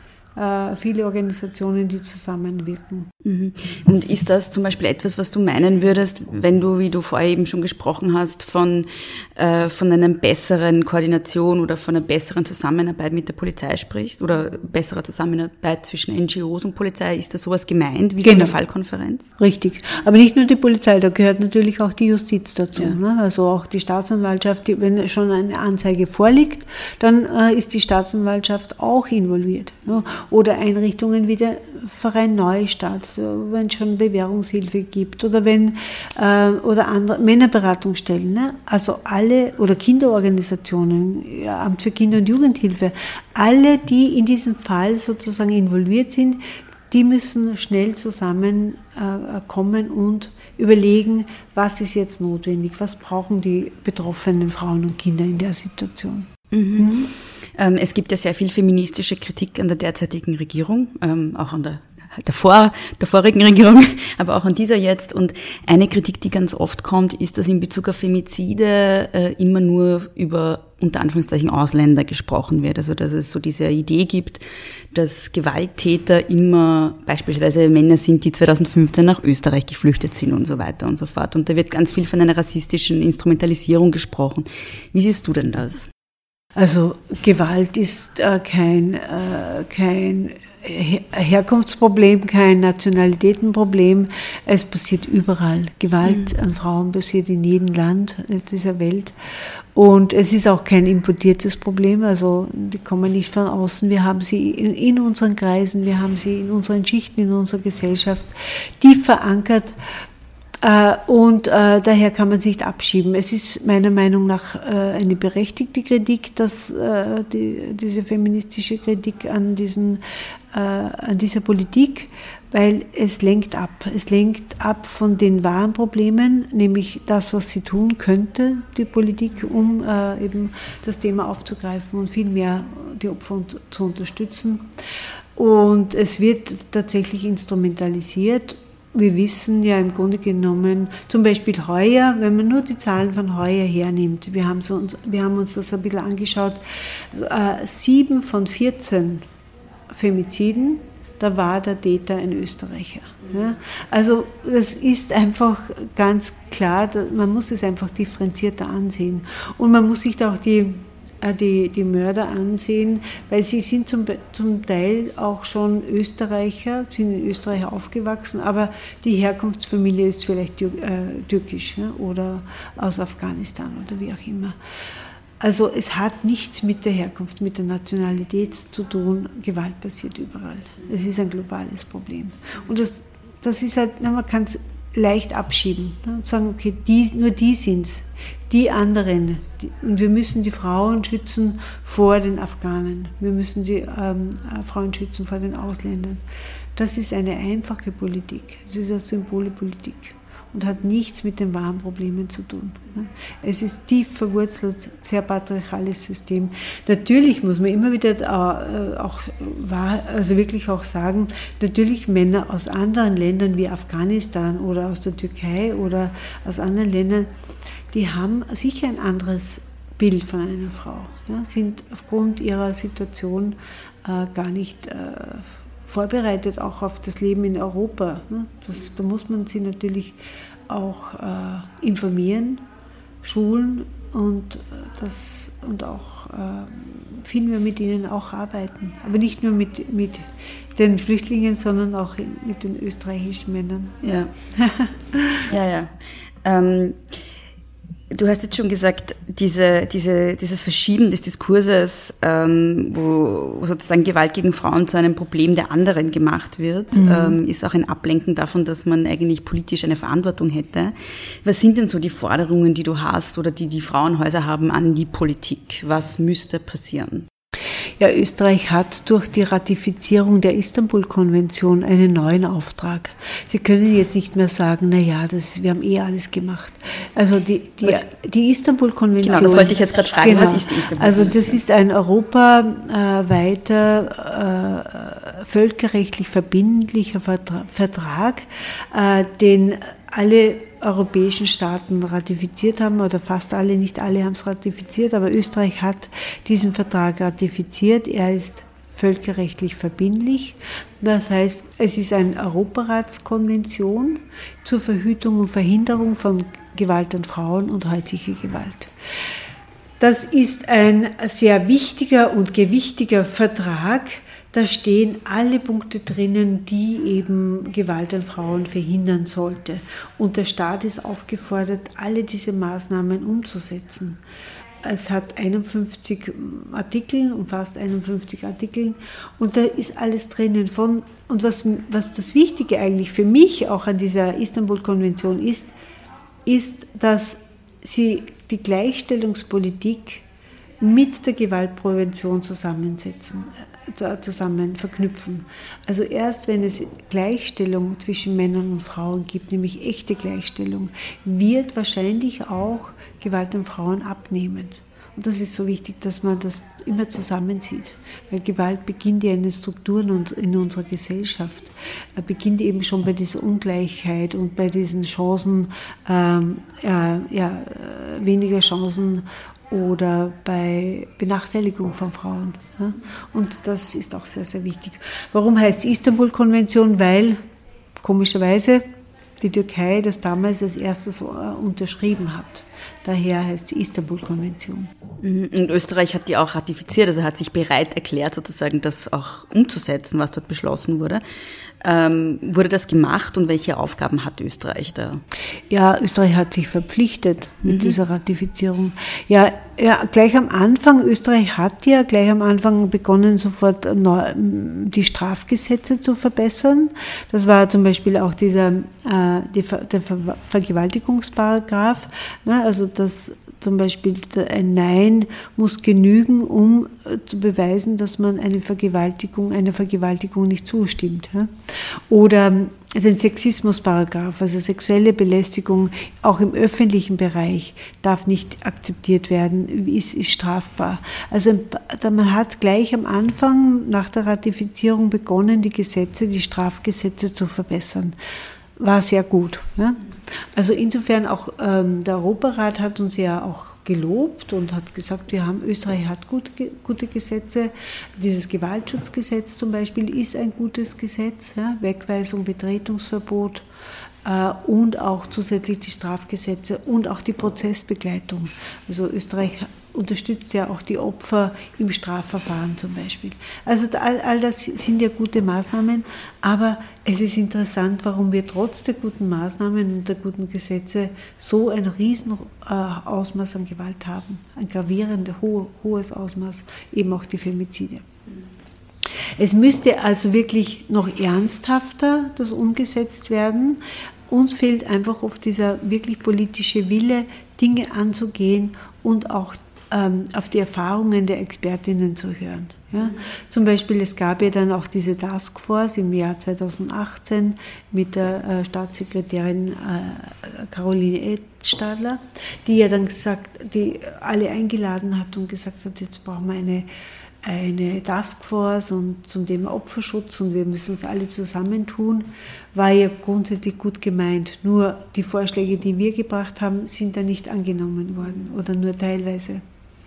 viele Organisationen, die zusammenwirken. Und ist das zum Beispiel etwas, was du meinen würdest, wenn du, wie du vorher eben schon gesprochen hast, von, äh, von einer besseren Koordination oder von einer besseren Zusammenarbeit mit der Polizei sprichst oder besserer Zusammenarbeit zwischen N G Os und Polizei? Ist das sowas gemeint wie genau. so eine Fallkonferenz? Richtig. Aber nicht nur die Polizei, da gehört natürlich auch die Justiz dazu. Ja. Ne? Also auch die Staatsanwaltschaft, die, wenn schon eine Anzeige vorliegt, dann äh, ist die Staatsanwaltschaft auch involviert. Ne? Oder Einrichtungen wie der Verein Neustart, wenn es schon Bewährungshilfe gibt oder wenn äh, oder andere Männerberatungsstellen, ne? Also alle oder Kinderorganisationen, ja, Amt für Kinder- und Jugendhilfe, alle, die in diesem Fall sozusagen involviert sind, die müssen schnell zusammenkommen äh, und überlegen, was ist jetzt notwendig, was brauchen die betroffenen Frauen und Kinder in der Situation. Mhm. Mhm. Ähm, es gibt ja sehr viel feministische Kritik an der derzeitigen Regierung, ähm, auch an der, der, vor, der vorigen Regierung, aber auch an dieser jetzt. Und eine Kritik, die ganz oft kommt, ist, dass in Bezug auf Femizide äh, immer nur über unter Anführungszeichen Ausländer gesprochen wird. Also dass es so diese Idee gibt, dass Gewalttäter immer beispielsweise Männer sind, die zweitausendfünfzehn nach Österreich geflüchtet sind und so weiter und so fort. Und da wird ganz viel von einer rassistischen Instrumentalisierung gesprochen. Wie siehst du denn das? Also Gewalt ist äh, kein, äh, kein Herkunftsproblem, kein Nationalitätenproblem. Es passiert überall. Gewalt mhm. an Frauen passiert in jedem Land dieser Welt. Und es ist auch kein importiertes Problem, also die kommen nicht von außen. Wir haben sie in, in unseren Kreisen, wir haben sie in unseren Schichten, in unserer Gesellschaft tief verankert. Und äh, daher kann man sich nicht abschieben. Es ist meiner Meinung nach äh, eine berechtigte Kritik, dass äh, die, diese feministische Kritik an diesen, äh, an dieser Politik, weil es lenkt ab. Es lenkt ab von den wahren Problemen, nämlich das, was sie tun könnte, die Politik, um äh, eben das Thema aufzugreifen und viel mehr die Opfer zu unterstützen. Und es wird tatsächlich instrumentalisiert. Wir wissen ja im Grunde genommen, zum Beispiel heuer, wenn man nur die Zahlen von heuer hernimmt, wir haben, so uns, wir haben uns das ein bisschen angeschaut, äh, sieben von vierzehn Femiziden, da war der Täter ein Österreicher. Ja? Also das ist einfach ganz klar, man muss es einfach differenzierter ansehen. Und man muss sich da auch die Die, die Mörder ansehen, weil sie sind zum, zum Teil auch schon Österreicher, sind in Österreich aufgewachsen, aber die Herkunftsfamilie ist vielleicht tür, äh, türkisch, ja, oder aus Afghanistan oder wie auch immer. Also es hat nichts mit der Herkunft, mit der Nationalität zu tun. Gewalt passiert überall. Es ist ein globales Problem. Und das, das ist halt, na, man kann es leicht abschieben, ne, und sagen, okay, die, nur die sind's, die anderen. Die, und wir müssen die Frauen schützen vor den Afghanen. Wir müssen die ähm, Frauen schützen vor den Ausländern. Das ist eine einfache Politik. Das ist eine Symbolpolitik und hat nichts mit den wahren Problemen zu tun. Es ist tief verwurzelt, sehr patriarchales System. Natürlich muss man immer wieder äh, auch also wirklich auch sagen, natürlich Männer aus anderen Ländern wie Afghanistan oder aus der Türkei oder aus anderen Ländern, die haben sicher ein anderes Bild von einer Frau, ja, sind aufgrund ihrer Situation äh, gar nicht äh, vorbereitet, auch auf das Leben in Europa. Ne? Das, da muss man sie natürlich auch äh, informieren, schulen und, das, und auch äh, viel mehr mit ihnen auch arbeiten. Aber nicht nur mit, mit den Flüchtlingen, sondern auch mit den österreichischen Männern. Ja, ja, ja. Ähm, Du hast jetzt schon gesagt, diese, diese, dieses Verschieben des Diskurses, ähm, wo sozusagen Gewalt gegen Frauen zu einem Problem der anderen gemacht wird, mhm. ähm, ist auch ein Ablenken davon, dass man eigentlich politisch eine Verantwortung hätte. Was sind denn so die Forderungen, die du hast oder die die Frauenhäuser haben an die Politik? Was müsste passieren? Ja, Österreich hat durch die Ratifizierung der Istanbul-Konvention einen neuen Auftrag. Sie können jetzt nicht mehr sagen, na ja, das, wir haben eh alles gemacht. Also die, die, die Istanbul-Konvention. Genau, das wollte ich jetzt gerade fragen. Genau, was ist die Istanbul-Konvention? Also das ist ein europaweiter, äh, völkerrechtlich verbindlicher Vertrag, Vertrag äh, den alle europäischen Staaten ratifiziert haben, oder fast alle, nicht alle haben es ratifiziert, aber Österreich hat diesen Vertrag ratifiziert. Er ist völkerrechtlich verbindlich. Das heißt, es ist eine Europaratskonvention zur Verhütung und Verhinderung von Gewalt an Frauen und häusliche Gewalt. Das ist ein sehr wichtiger und gewichtiger Vertrag. Da stehen alle Punkte drinnen, die eben Gewalt an Frauen verhindern sollte. Und der Staat ist aufgefordert, alle diese Maßnahmen umzusetzen. Es hat einundfünfzig Artikel, umfasst einundfünfzig Artikel, und da ist alles drinnen von. Und was, was das Wichtige eigentlich für mich auch an dieser Istanbul-Konvention ist, ist, dass sie die Gleichstellungspolitik mit der Gewaltprävention zusammensetzen, zusammen verknüpfen. Also erst wenn es Gleichstellung zwischen Männern und Frauen gibt, nämlich echte Gleichstellung, wird wahrscheinlich auch Gewalt an Frauen abnehmen. Und das ist so wichtig, dass man das immer zusammenzieht. Weil Gewalt beginnt ja in den Strukturen und in unserer Gesellschaft. Er beginnt eben schon bei dieser Ungleichheit und bei diesen Chancen, ähm, ja, ja, weniger Chancen oder bei Benachteiligung von Frauen. Ja? Und das ist auch sehr, sehr wichtig. Warum heißt es Istanbul-Konvention? Weil, komischerweise, die Türkei das damals als erstes unterschrieben hat. Daher heißt es Istanbul-Konvention. Und Österreich hat die auch ratifiziert, also hat sich bereit erklärt, sozusagen das auch umzusetzen, was dort beschlossen wurde. Ähm, wurde das gemacht und welche Aufgaben hat Österreich da? Ja, Österreich hat sich verpflichtet mit Mhm. dieser Ratifizierung. Ja, ja, gleich am Anfang, Österreich hat ja gleich am Anfang begonnen, sofort neu, die Strafgesetze zu verbessern. Das war zum Beispiel auch dieser äh, die, der Ver- Vergewaltigungsparagraf, ne, also dass zum Beispiel ein Nein muss genügen, um zu beweisen, dass man eine Vergewaltigung, einer Vergewaltigung nicht zustimmt. Ja? Oder den Sexismusparagraf, also sexuelle Belästigung auch im öffentlichen Bereich darf nicht akzeptiert werden, ist, ist strafbar. Also man hat gleich am Anfang nach der Ratifizierung begonnen, die Gesetze, die Strafgesetze zu verbessern. War sehr gut. Ja? Also insofern auch ähm, der Europarat hat uns ja auch gelobt und hat gesagt, wir haben, Österreich hat gute, gute Gesetze. Dieses Gewaltschutzgesetz zum Beispiel ist ein gutes Gesetz, ja? Wegweisung, Betretungsverbot äh, und auch zusätzlich die Strafgesetze und auch die Prozessbegleitung. Also Österreich unterstützt ja auch die Opfer im Strafverfahren zum Beispiel. Also all, all das sind ja gute Maßnahmen, aber es ist interessant, warum wir trotz der guten Maßnahmen und der guten Gesetze so ein riesen äh, Ausmaß an Gewalt haben, ein gravierendes, ho- hohes Ausmaß, eben auch die Femizide. Es müsste also wirklich noch ernsthafter das umgesetzt werden. Uns fehlt einfach oft dieser wirklich politische Wille, Dinge anzugehen und auch ähm, auf die Erfahrungen der Expertinnen zu hören. Ja? Mhm. Zum Beispiel, es gab ja dann auch diese Taskforce im Jahr zweitausendachtzehn mit der äh, Staatssekretärin äh, Caroline Edstadler, die ja dann gesagt, die alle eingeladen hat und gesagt hat, jetzt brauchen wir eine eine Taskforce und zum Thema Opferschutz und wir müssen uns alle zusammentun, war ja grundsätzlich gut gemeint. Nur die Vorschläge, die wir gebracht haben, sind da nicht angenommen worden oder nur teilweise.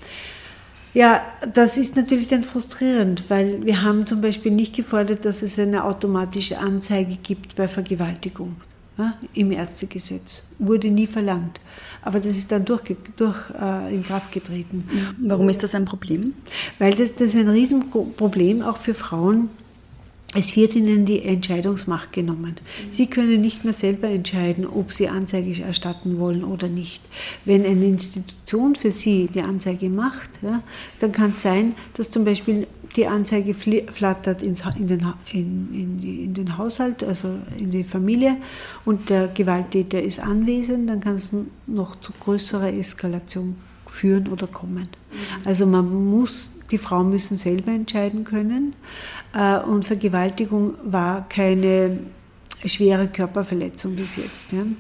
Ja, das ist natürlich dann frustrierend, weil wir haben zum Beispiel nicht gefordert, dass es eine automatische Anzeige gibt bei Vergewaltigung. Ja, im Ärztegesetz. Wurde nie verlangt. Aber das ist dann durch, durch, äh, in Kraft getreten. Warum ist das ein Problem? Weil das, das ist ein Riesenproblem auch für Frauen. Es wird ihnen die Entscheidungsmacht genommen. Sie können nicht mehr selber entscheiden, ob sie Anzeige erstatten wollen oder nicht. Wenn eine Institution für sie die Anzeige macht, ja, dann kann es sein, dass zum Beispiel die Anzeige flattert ins, in, den, in, in, die, in den Haushalt, also in die Familie, und der Gewalttäter ist anwesend, dann kann es noch zu größerer Eskalation führen oder kommen. Also man muss, die Frauen müssen selber entscheiden können, und Vergewaltigung war keine schwere Körperverletzung bis jetzt. Ja.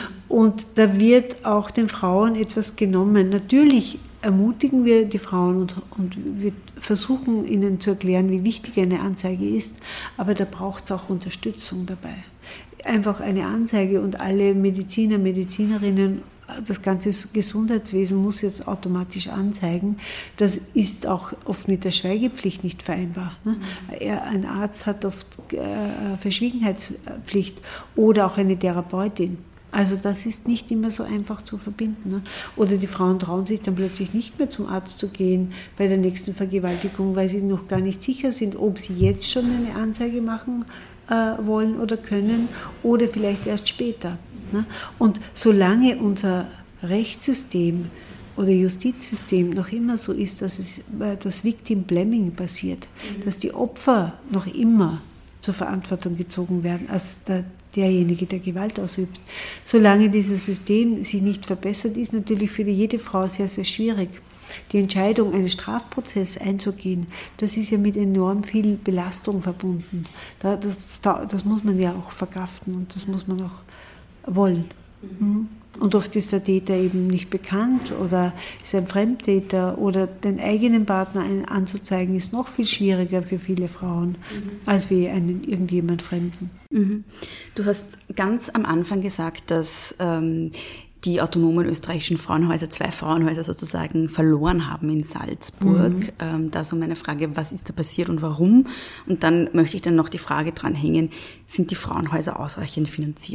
Und da wird auch den Frauen etwas genommen. Natürlich ermutigen wir die Frauen und, und wir versuchen ihnen zu erklären, wie wichtig eine Anzeige ist, aber da braucht es auch Unterstützung dabei. Einfach eine Anzeige und alle Mediziner, Medizinerinnen, das ganze Gesundheitswesen muss jetzt automatisch anzeigen. Das ist auch oft mit der Schweigepflicht nicht vereinbar. Ne? Ein Arzt hat oft äh, Verschwiegenheitspflicht oder auch eine Therapeutin. Also das ist nicht immer so einfach zu verbinden. Ne? Oder die Frauen trauen sich dann plötzlich nicht mehr zum Arzt zu gehen bei der nächsten Vergewaltigung, weil sie noch gar nicht sicher sind, ob sie jetzt schon eine Anzeige machen äh, wollen oder können oder vielleicht erst später. Ne? Und solange unser Rechtssystem oder Justizsystem noch immer so ist, dass es das Victim Blaming passiert, mhm. dass die Opfer noch immer zur Verantwortung gezogen werden als der, derjenige, der Gewalt ausübt. Solange dieses System sich nicht verbessert, ist natürlich für jede Frau sehr, sehr schwierig. Die Entscheidung, einen Strafprozess einzugehen, das ist ja mit enorm viel Belastung verbunden. Das, das, das muss man ja auch verkraften und das muss man auch wollen. Mhm. Und oft ist der Täter eben nicht bekannt oder ist ein Fremdtäter oder den eigenen Partner anzuzeigen, ist noch viel schwieriger für viele Frauen, mhm. als wie einen irgendjemand Fremden. Mhm. Du hast ganz am Anfang gesagt, dass ähm, die autonomen österreichischen Frauenhäuser zwei Frauenhäuser sozusagen verloren haben in Salzburg. Mhm. Ähm, da so meine Frage, was ist da passiert und warum? Und dann möchte ich dann noch die Frage dranhängen, sind die Frauenhäuser ausreichend finanziert?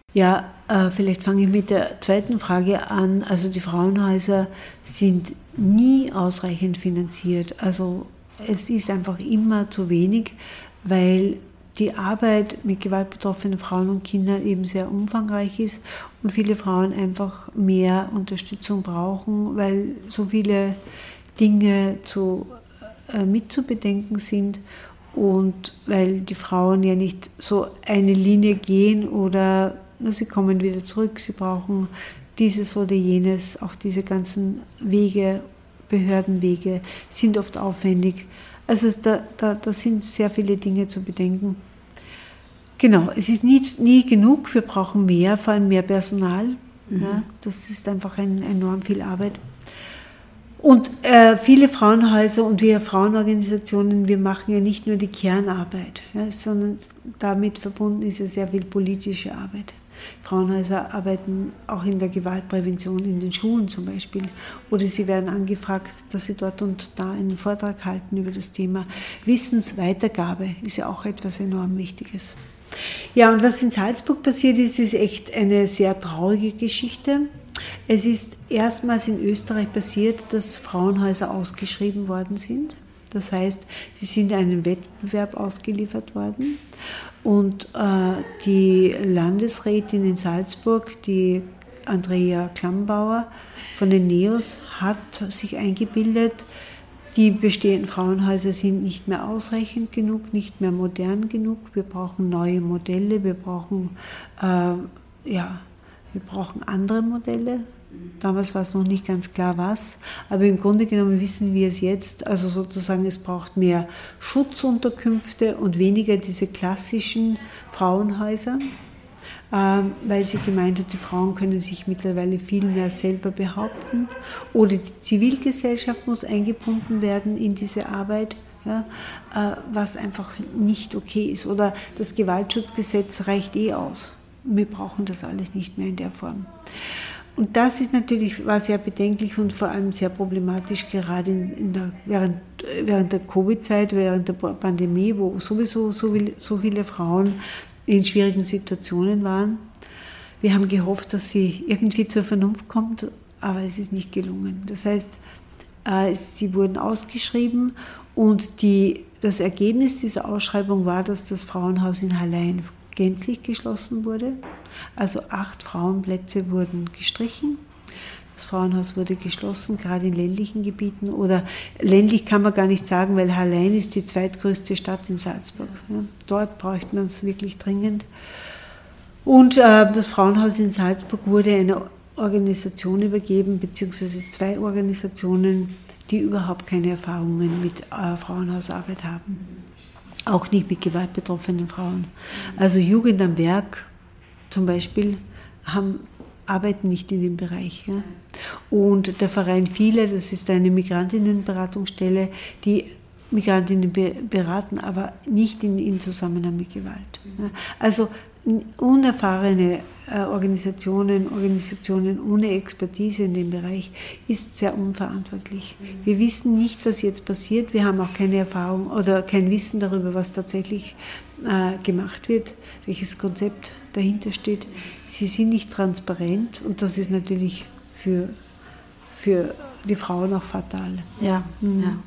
Ja, äh, vielleicht fange ich mit der zweiten Frage an. Also die Frauenhäuser sind nie ausreichend finanziert. Also es ist einfach immer zu wenig, weil die Arbeit mit gewaltbetroffenen Frauen und Kindern eben sehr umfangreich ist und viele Frauen einfach mehr Unterstützung brauchen, weil so viele Dinge zu, äh, mitzubedenken sind und weil die Frauen ja nicht so eine Linie gehen oder nur sie kommen wieder zurück, sie brauchen dieses oder jenes, auch diese ganzen Wege, Behördenwege sind oft aufwendig. Also da, da, da sind sehr viele Dinge zu bedenken. Genau, es ist nie, nie genug, wir brauchen mehr, vor allem mehr Personal. Mhm. Ja, das ist einfach ein, enorm viel Arbeit. Und äh, viele Frauenhäuser und wir Frauenorganisationen, wir machen ja nicht nur die Kernarbeit, ja, sondern damit verbunden ist ja sehr viel politische Arbeit. Frauenhäuser arbeiten auch in der Gewaltprävention in den Schulen zum Beispiel. Oder sie werden angefragt, dass sie dort und da einen Vortrag halten über das Thema. Wissensweitergabe ist ja auch etwas enorm Wichtiges. Ja, und was in Salzburg passiert ist, ist echt eine sehr traurige Geschichte. Es ist erstmals in Österreich passiert, dass Frauenhäuser ausgeschrieben worden sind. Das heißt, sie sind einem Wettbewerb ausgeliefert worden und äh, die Landesrätin in Salzburg, die Andrea Klammbauer von den NEOS, hat sich eingebildet, die bestehenden Frauenhäuser sind nicht mehr ausreichend genug, nicht mehr modern genug. Wir brauchen neue Modelle, wir brauchen, äh, ja, wir brauchen andere Modelle. Damals war es noch nicht ganz klar, was, aber im Grunde genommen wissen wir es jetzt, also sozusagen es braucht mehr Schutzunterkünfte und weniger diese klassischen Frauenhäuser, ähm, weil sie gemeint hat, die Frauen können sich mittlerweile viel mehr selber behaupten oder die Zivilgesellschaft muss eingebunden werden in diese Arbeit. Ja, äh, was einfach nicht okay ist oder das Gewaltschutzgesetz reicht eh aus. Wir brauchen das alles nicht mehr in der Form. Und das ist natürlich, war sehr bedenklich und vor allem sehr problematisch, gerade in, in der, während, während der Covid-Zeit, während der Pandemie, wo sowieso so, viel, so viele Frauen in schwierigen Situationen waren. Wir haben gehofft, dass sie irgendwie zur Vernunft kommt, aber es ist nicht gelungen. Das heißt, äh, sie wurden ausgeschrieben und die, das Ergebnis dieser Ausschreibung war, dass das Frauenhaus in Hallein gänzlich geschlossen wurde. Also acht Frauenplätze wurden gestrichen. Das Frauenhaus wurde geschlossen, gerade in ländlichen Gebieten. Oder ländlich kann man gar nicht sagen, weil Hallein ist die zweitgrößte Stadt in Salzburg. Ja, dort bräuchte man es wirklich dringend. Und äh, das Frauenhaus in Salzburg wurde einer Organisation übergeben, beziehungsweise zwei Organisationen, die überhaupt keine Erfahrungen mit äh, Frauenhausarbeit haben. Auch nicht mit gewaltbetroffenen Frauen. Also Jugend am Werk zum Beispiel haben, arbeiten nicht in dem Bereich. Ja. Und der Verein Viele, das ist eine Migrantinnenberatungsstelle, die Migrantinnen be- beraten, aber nicht in, in Zusammenhang mit Gewalt. Ja. Also unerfahrene äh, Organisationen, Organisationen ohne Expertise in dem Bereich ist sehr unverantwortlich. Wir wissen nicht, was jetzt passiert. Wir haben auch keine Erfahrung oder kein Wissen darüber, was tatsächlich äh, gemacht wird, welches Konzept dahinter steht. Sie sind nicht transparent und das ist natürlich für, für die Frauen auch fatal. Ja, mhm. ja.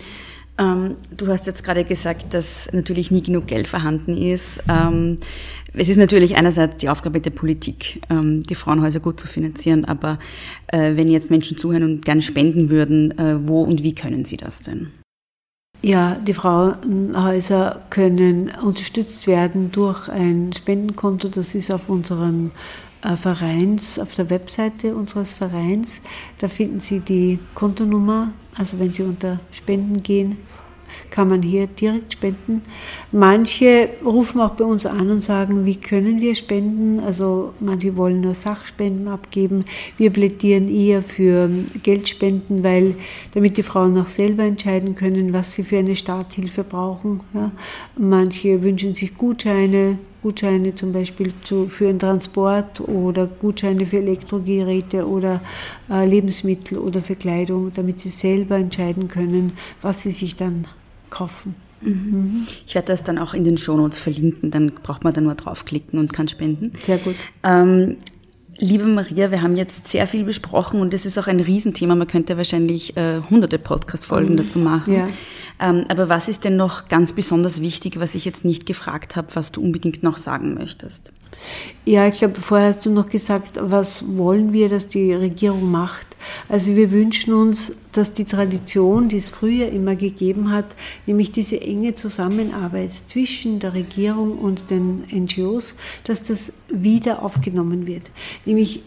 Ähm, du hast jetzt gerade gesagt, dass natürlich nie genug Geld vorhanden ist. Ähm, es ist natürlich einerseits die Aufgabe der Politik, ähm, die Frauenhäuser gut zu finanzieren, aber äh, wenn jetzt Menschen zuhören und gerne spenden würden, äh, wo und wie können sie das denn? Ja, die Frauenhäuser können unterstützt werden durch ein Spendenkonto, das ist auf unserem Vereins, auf der Webseite unseres Vereins. Da finden Sie die Kontonummer, also wenn Sie unter Spenden gehen, kann man hier direkt spenden. Manche rufen auch bei uns an und sagen, wie können wir spenden? Also manche wollen nur Sachspenden abgeben. Wir plädieren eher für Geldspenden, weil damit die Frauen auch selber entscheiden können, was sie für eine Starthilfe brauchen. Ja. Manche wünschen sich Gutscheine, Gutscheine zum Beispiel zu, für einen Transport oder Gutscheine für Elektrogeräte oder äh, Lebensmittel oder für Kleidung, damit sie selber entscheiden können, was sie sich dann kaufen. Mhm. Ich werde das dann auch in den Shownotes verlinken, dann braucht man da nur draufklicken und kann spenden. Sehr gut. Ähm, Liebe Maria, wir haben jetzt sehr viel besprochen und das ist auch ein Riesenthema. Man könnte wahrscheinlich äh, hunderte Podcast-Folgen mhm. dazu machen. Ja. Ähm, aber was ist denn noch ganz besonders wichtig, was ich jetzt nicht gefragt habe, was du unbedingt noch sagen möchtest? Ja, ich glaube, vorher hast du noch gesagt, was wollen wir, dass die Regierung macht? Also wir wünschen uns, dass die Tradition, die es früher immer gegeben hat, nämlich diese enge Zusammenarbeit zwischen der Regierung und den N G Os, dass das wieder aufgenommen wird. Nämlich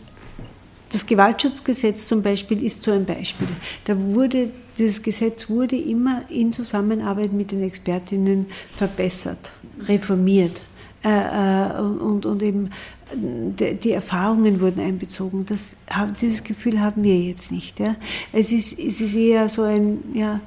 das Gewaltschutzgesetz zum Beispiel ist so ein Beispiel. Da wurde, dieses Gesetz wurde immer in Zusammenarbeit mit den Expertinnen verbessert, reformiert. Äh, und, und eben die, die Erfahrungen wurden einbezogen. Das, dieses Gefühl haben wir jetzt nicht. Ja. Es ist, es ist eher so ein, ja,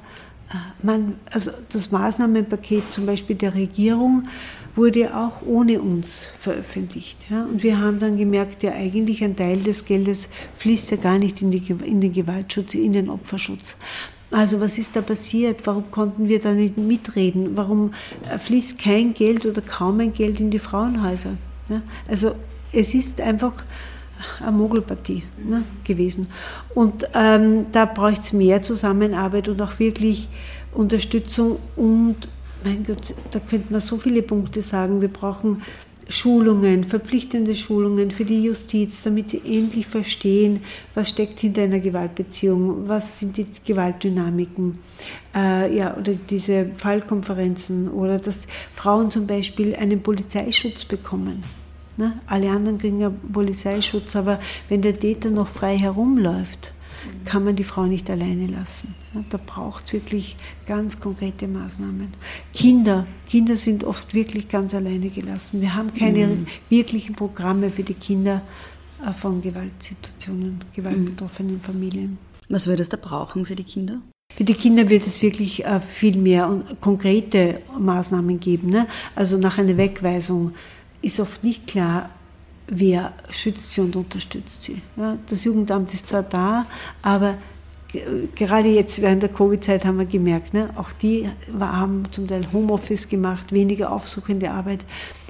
man, also das Maßnahmenpaket zum Beispiel der Regierung wurde auch ohne uns veröffentlicht. Ja. Und wir haben dann gemerkt, ja eigentlich ein Teil des Geldes fließt ja gar nicht in, die, in den Gewaltschutz, in den Opferschutz. Also was ist da passiert? Warum konnten wir da nicht mitreden? Warum fließt kein Geld oder kaum ein Geld in die Frauenhäuser? Ja? Also es ist einfach eine Mogelpartie ne, gewesen. Und ähm, da braucht es mehr Zusammenarbeit und auch wirklich Unterstützung. Und mein Gott, da könnte man so viele Punkte sagen. Wir brauchen Schulungen, verpflichtende Schulungen für die Justiz, damit sie endlich verstehen, was steckt hinter einer Gewaltbeziehung, was sind die Gewaltdynamiken, äh, ja, oder diese Fallkonferenzen oder dass Frauen zum Beispiel einen Polizeischutz bekommen. Ne? Alle anderen kriegen ja Polizeischutz, aber wenn der Täter noch frei herumläuft, kann man die Frau nicht alleine lassen. Ja, da braucht es wirklich ganz konkrete Maßnahmen. Kinder, Kinder sind oft wirklich ganz alleine gelassen. Wir haben keine mhm. wirklichen Programme für die Kinder von Gewaltsituationen, gewaltbetroffenen Familien. Was würde es da brauchen für die Kinder? Für die Kinder wird es wirklich viel mehr konkrete Maßnahmen geben. Ne? Also nach einer Wegweisung ist oft nicht klar, wer schützt sie und unterstützt sie. Ja, das Jugendamt ist zwar da, aber g- gerade jetzt während der Covid-Zeit haben wir gemerkt, ne, auch die haben zum Teil Homeoffice gemacht, weniger aufsuchende Arbeit.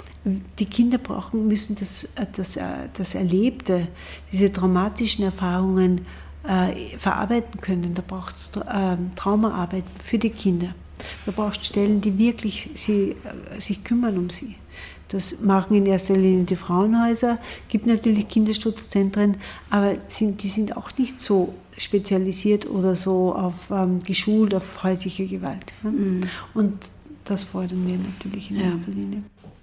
Die Kinder brauchen, müssen das, das, das Erlebte, diese traumatischen Erfahrungen äh, verarbeiten können. Da braucht es äh, Traumaarbeit für die Kinder. Da braucht es Stellen, die wirklich sie, äh, sich kümmern um sie. Das machen in erster Linie die Frauenhäuser, gibt natürlich Kinderschutzzentren, aber sind, die sind auch nicht so spezialisiert oder so auf, ähm, geschult auf häusliche Gewalt. Ja? Mhm. Und das fordern wir natürlich in ja. erster Linie.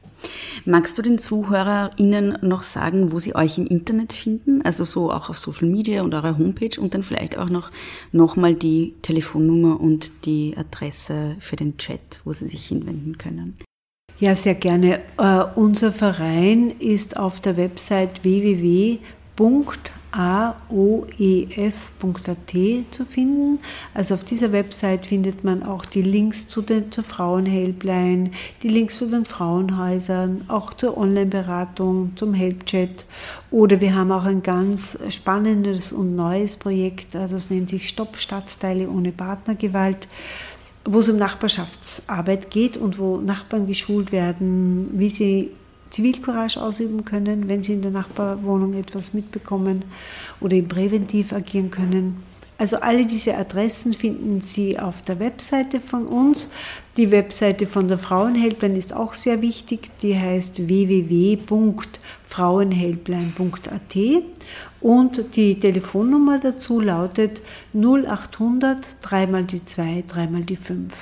Magst du den ZuhörerInnen noch sagen, wo sie euch im Internet finden? Also so auch auf Social Media und eurer Homepage und dann vielleicht auch noch, noch mal die Telefonnummer und die Adresse für den Chat, wo sie sich hinwenden können. Ja, sehr gerne. Uh, unser Verein ist auf der Website w w w punkt a o e f punkt a t zu finden. Also auf dieser Website findet man auch die Links zu den, zur Frauenhelpline, die Links zu den Frauenhäusern, auch zur Online-Beratung, zum Helpchat. Oder wir haben auch ein ganz spannendes und neues Projekt, das nennt sich Stopp Stadtteile ohne Partnergewalt, wo es um Nachbarschaftsarbeit geht und wo Nachbarn geschult werden, wie sie Zivilcourage ausüben können, wenn sie in der Nachbarwohnung etwas mitbekommen oder eben präventiv agieren können. Also alle diese Adressen finden Sie auf der Webseite von uns. Die Webseite von der Frauenhelpline ist auch sehr wichtig. Die heißt w w w punkt frauenhelpline punkt a t und die Telefonnummer dazu lautet null achthundert, dreimal die zwei, dreimal die fünf.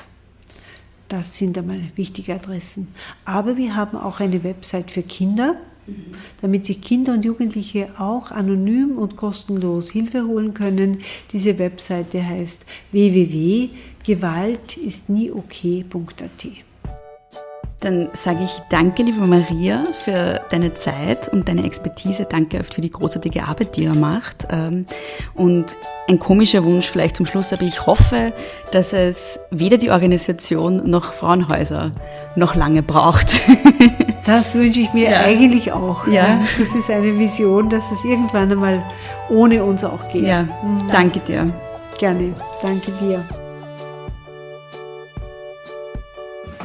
Das sind einmal wichtige Adressen. Aber wir haben auch eine Website für Kinder, damit sich Kinder und Jugendliche auch anonym und kostenlos Hilfe holen können. Diese Webseite heißt w w w punkt gewalt ist nie okay punkt a t. Dann sage ich danke, liebe Maria, für deine Zeit und deine Expertise. Danke oft für die großartige Arbeit, die ihr macht. Und ein komischer Wunsch vielleicht zum Schluss, aber ich hoffe, dass es weder die Organisation noch Frauenhäuser noch lange braucht. Das wünsche ich mir ja. eigentlich auch. Ja. Ja. Das ist eine Vision, dass es irgendwann einmal ohne uns auch geht. Ja. Danke dir. Gerne. Danke dir.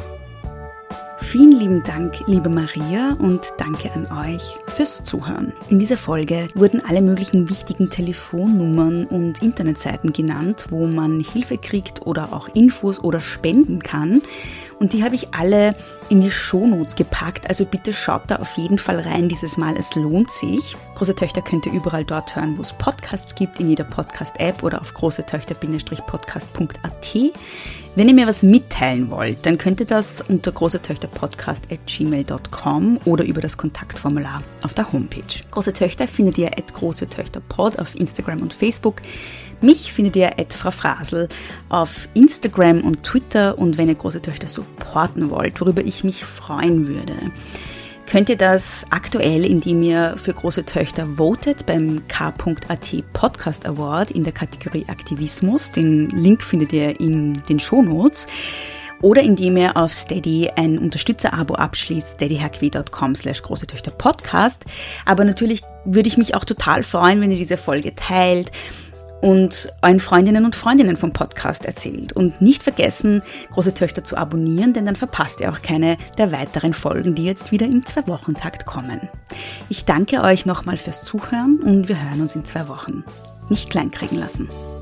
Vielen lieben Dank, liebe Maria, und danke an euch fürs Zuhören. In dieser Folge wurden alle möglichen wichtigen Telefonnummern und Internetseiten genannt, wo man Hilfe kriegt oder auch Infos oder spenden kann. Und die habe ich alle in die Shownotes gepackt, also bitte schaut da auf jeden Fall rein dieses Mal, es lohnt sich. Große Töchter könnt ihr überall dort hören, wo es Podcasts gibt, in jeder Podcast-App oder auf großetöchter Bindestrich podcast punkt a t. Wenn ihr mir was mitteilen wollt, dann könnt ihr das unter großetöchterpodcast at gmail punkt com oder über das Kontaktformular auf der Homepage. Große Töchter findet ihr at großetöchterpod auf Instagram und Facebook. Mich findet ihr at Frau Frasel auf Instagram und Twitter, und wenn ihr Große Töchter supporten wollt, worüber ich mich freuen würde, könnt ihr das aktuell, indem ihr für Große Töchter votet beim k punkt a t Podcast Award in der Kategorie Aktivismus. Den Link findet ihr in den Shownotes. Oder indem ihr auf Steady ein Unterstützer-Abo abschließt, steadyhq punkt com slash große Töchter Podcast. Aber natürlich würde ich mich auch total freuen, wenn ihr diese Folge teilt und euren Freundinnen und Freundinnen vom Podcast erzählt. Und nicht vergessen, Große Töchter zu abonnieren, denn dann verpasst ihr auch keine der weiteren Folgen, die jetzt wieder im Zwei-Wochen-Takt kommen. Ich danke euch nochmal fürs Zuhören und wir hören uns in zwei Wochen. Nicht kleinkriegen lassen.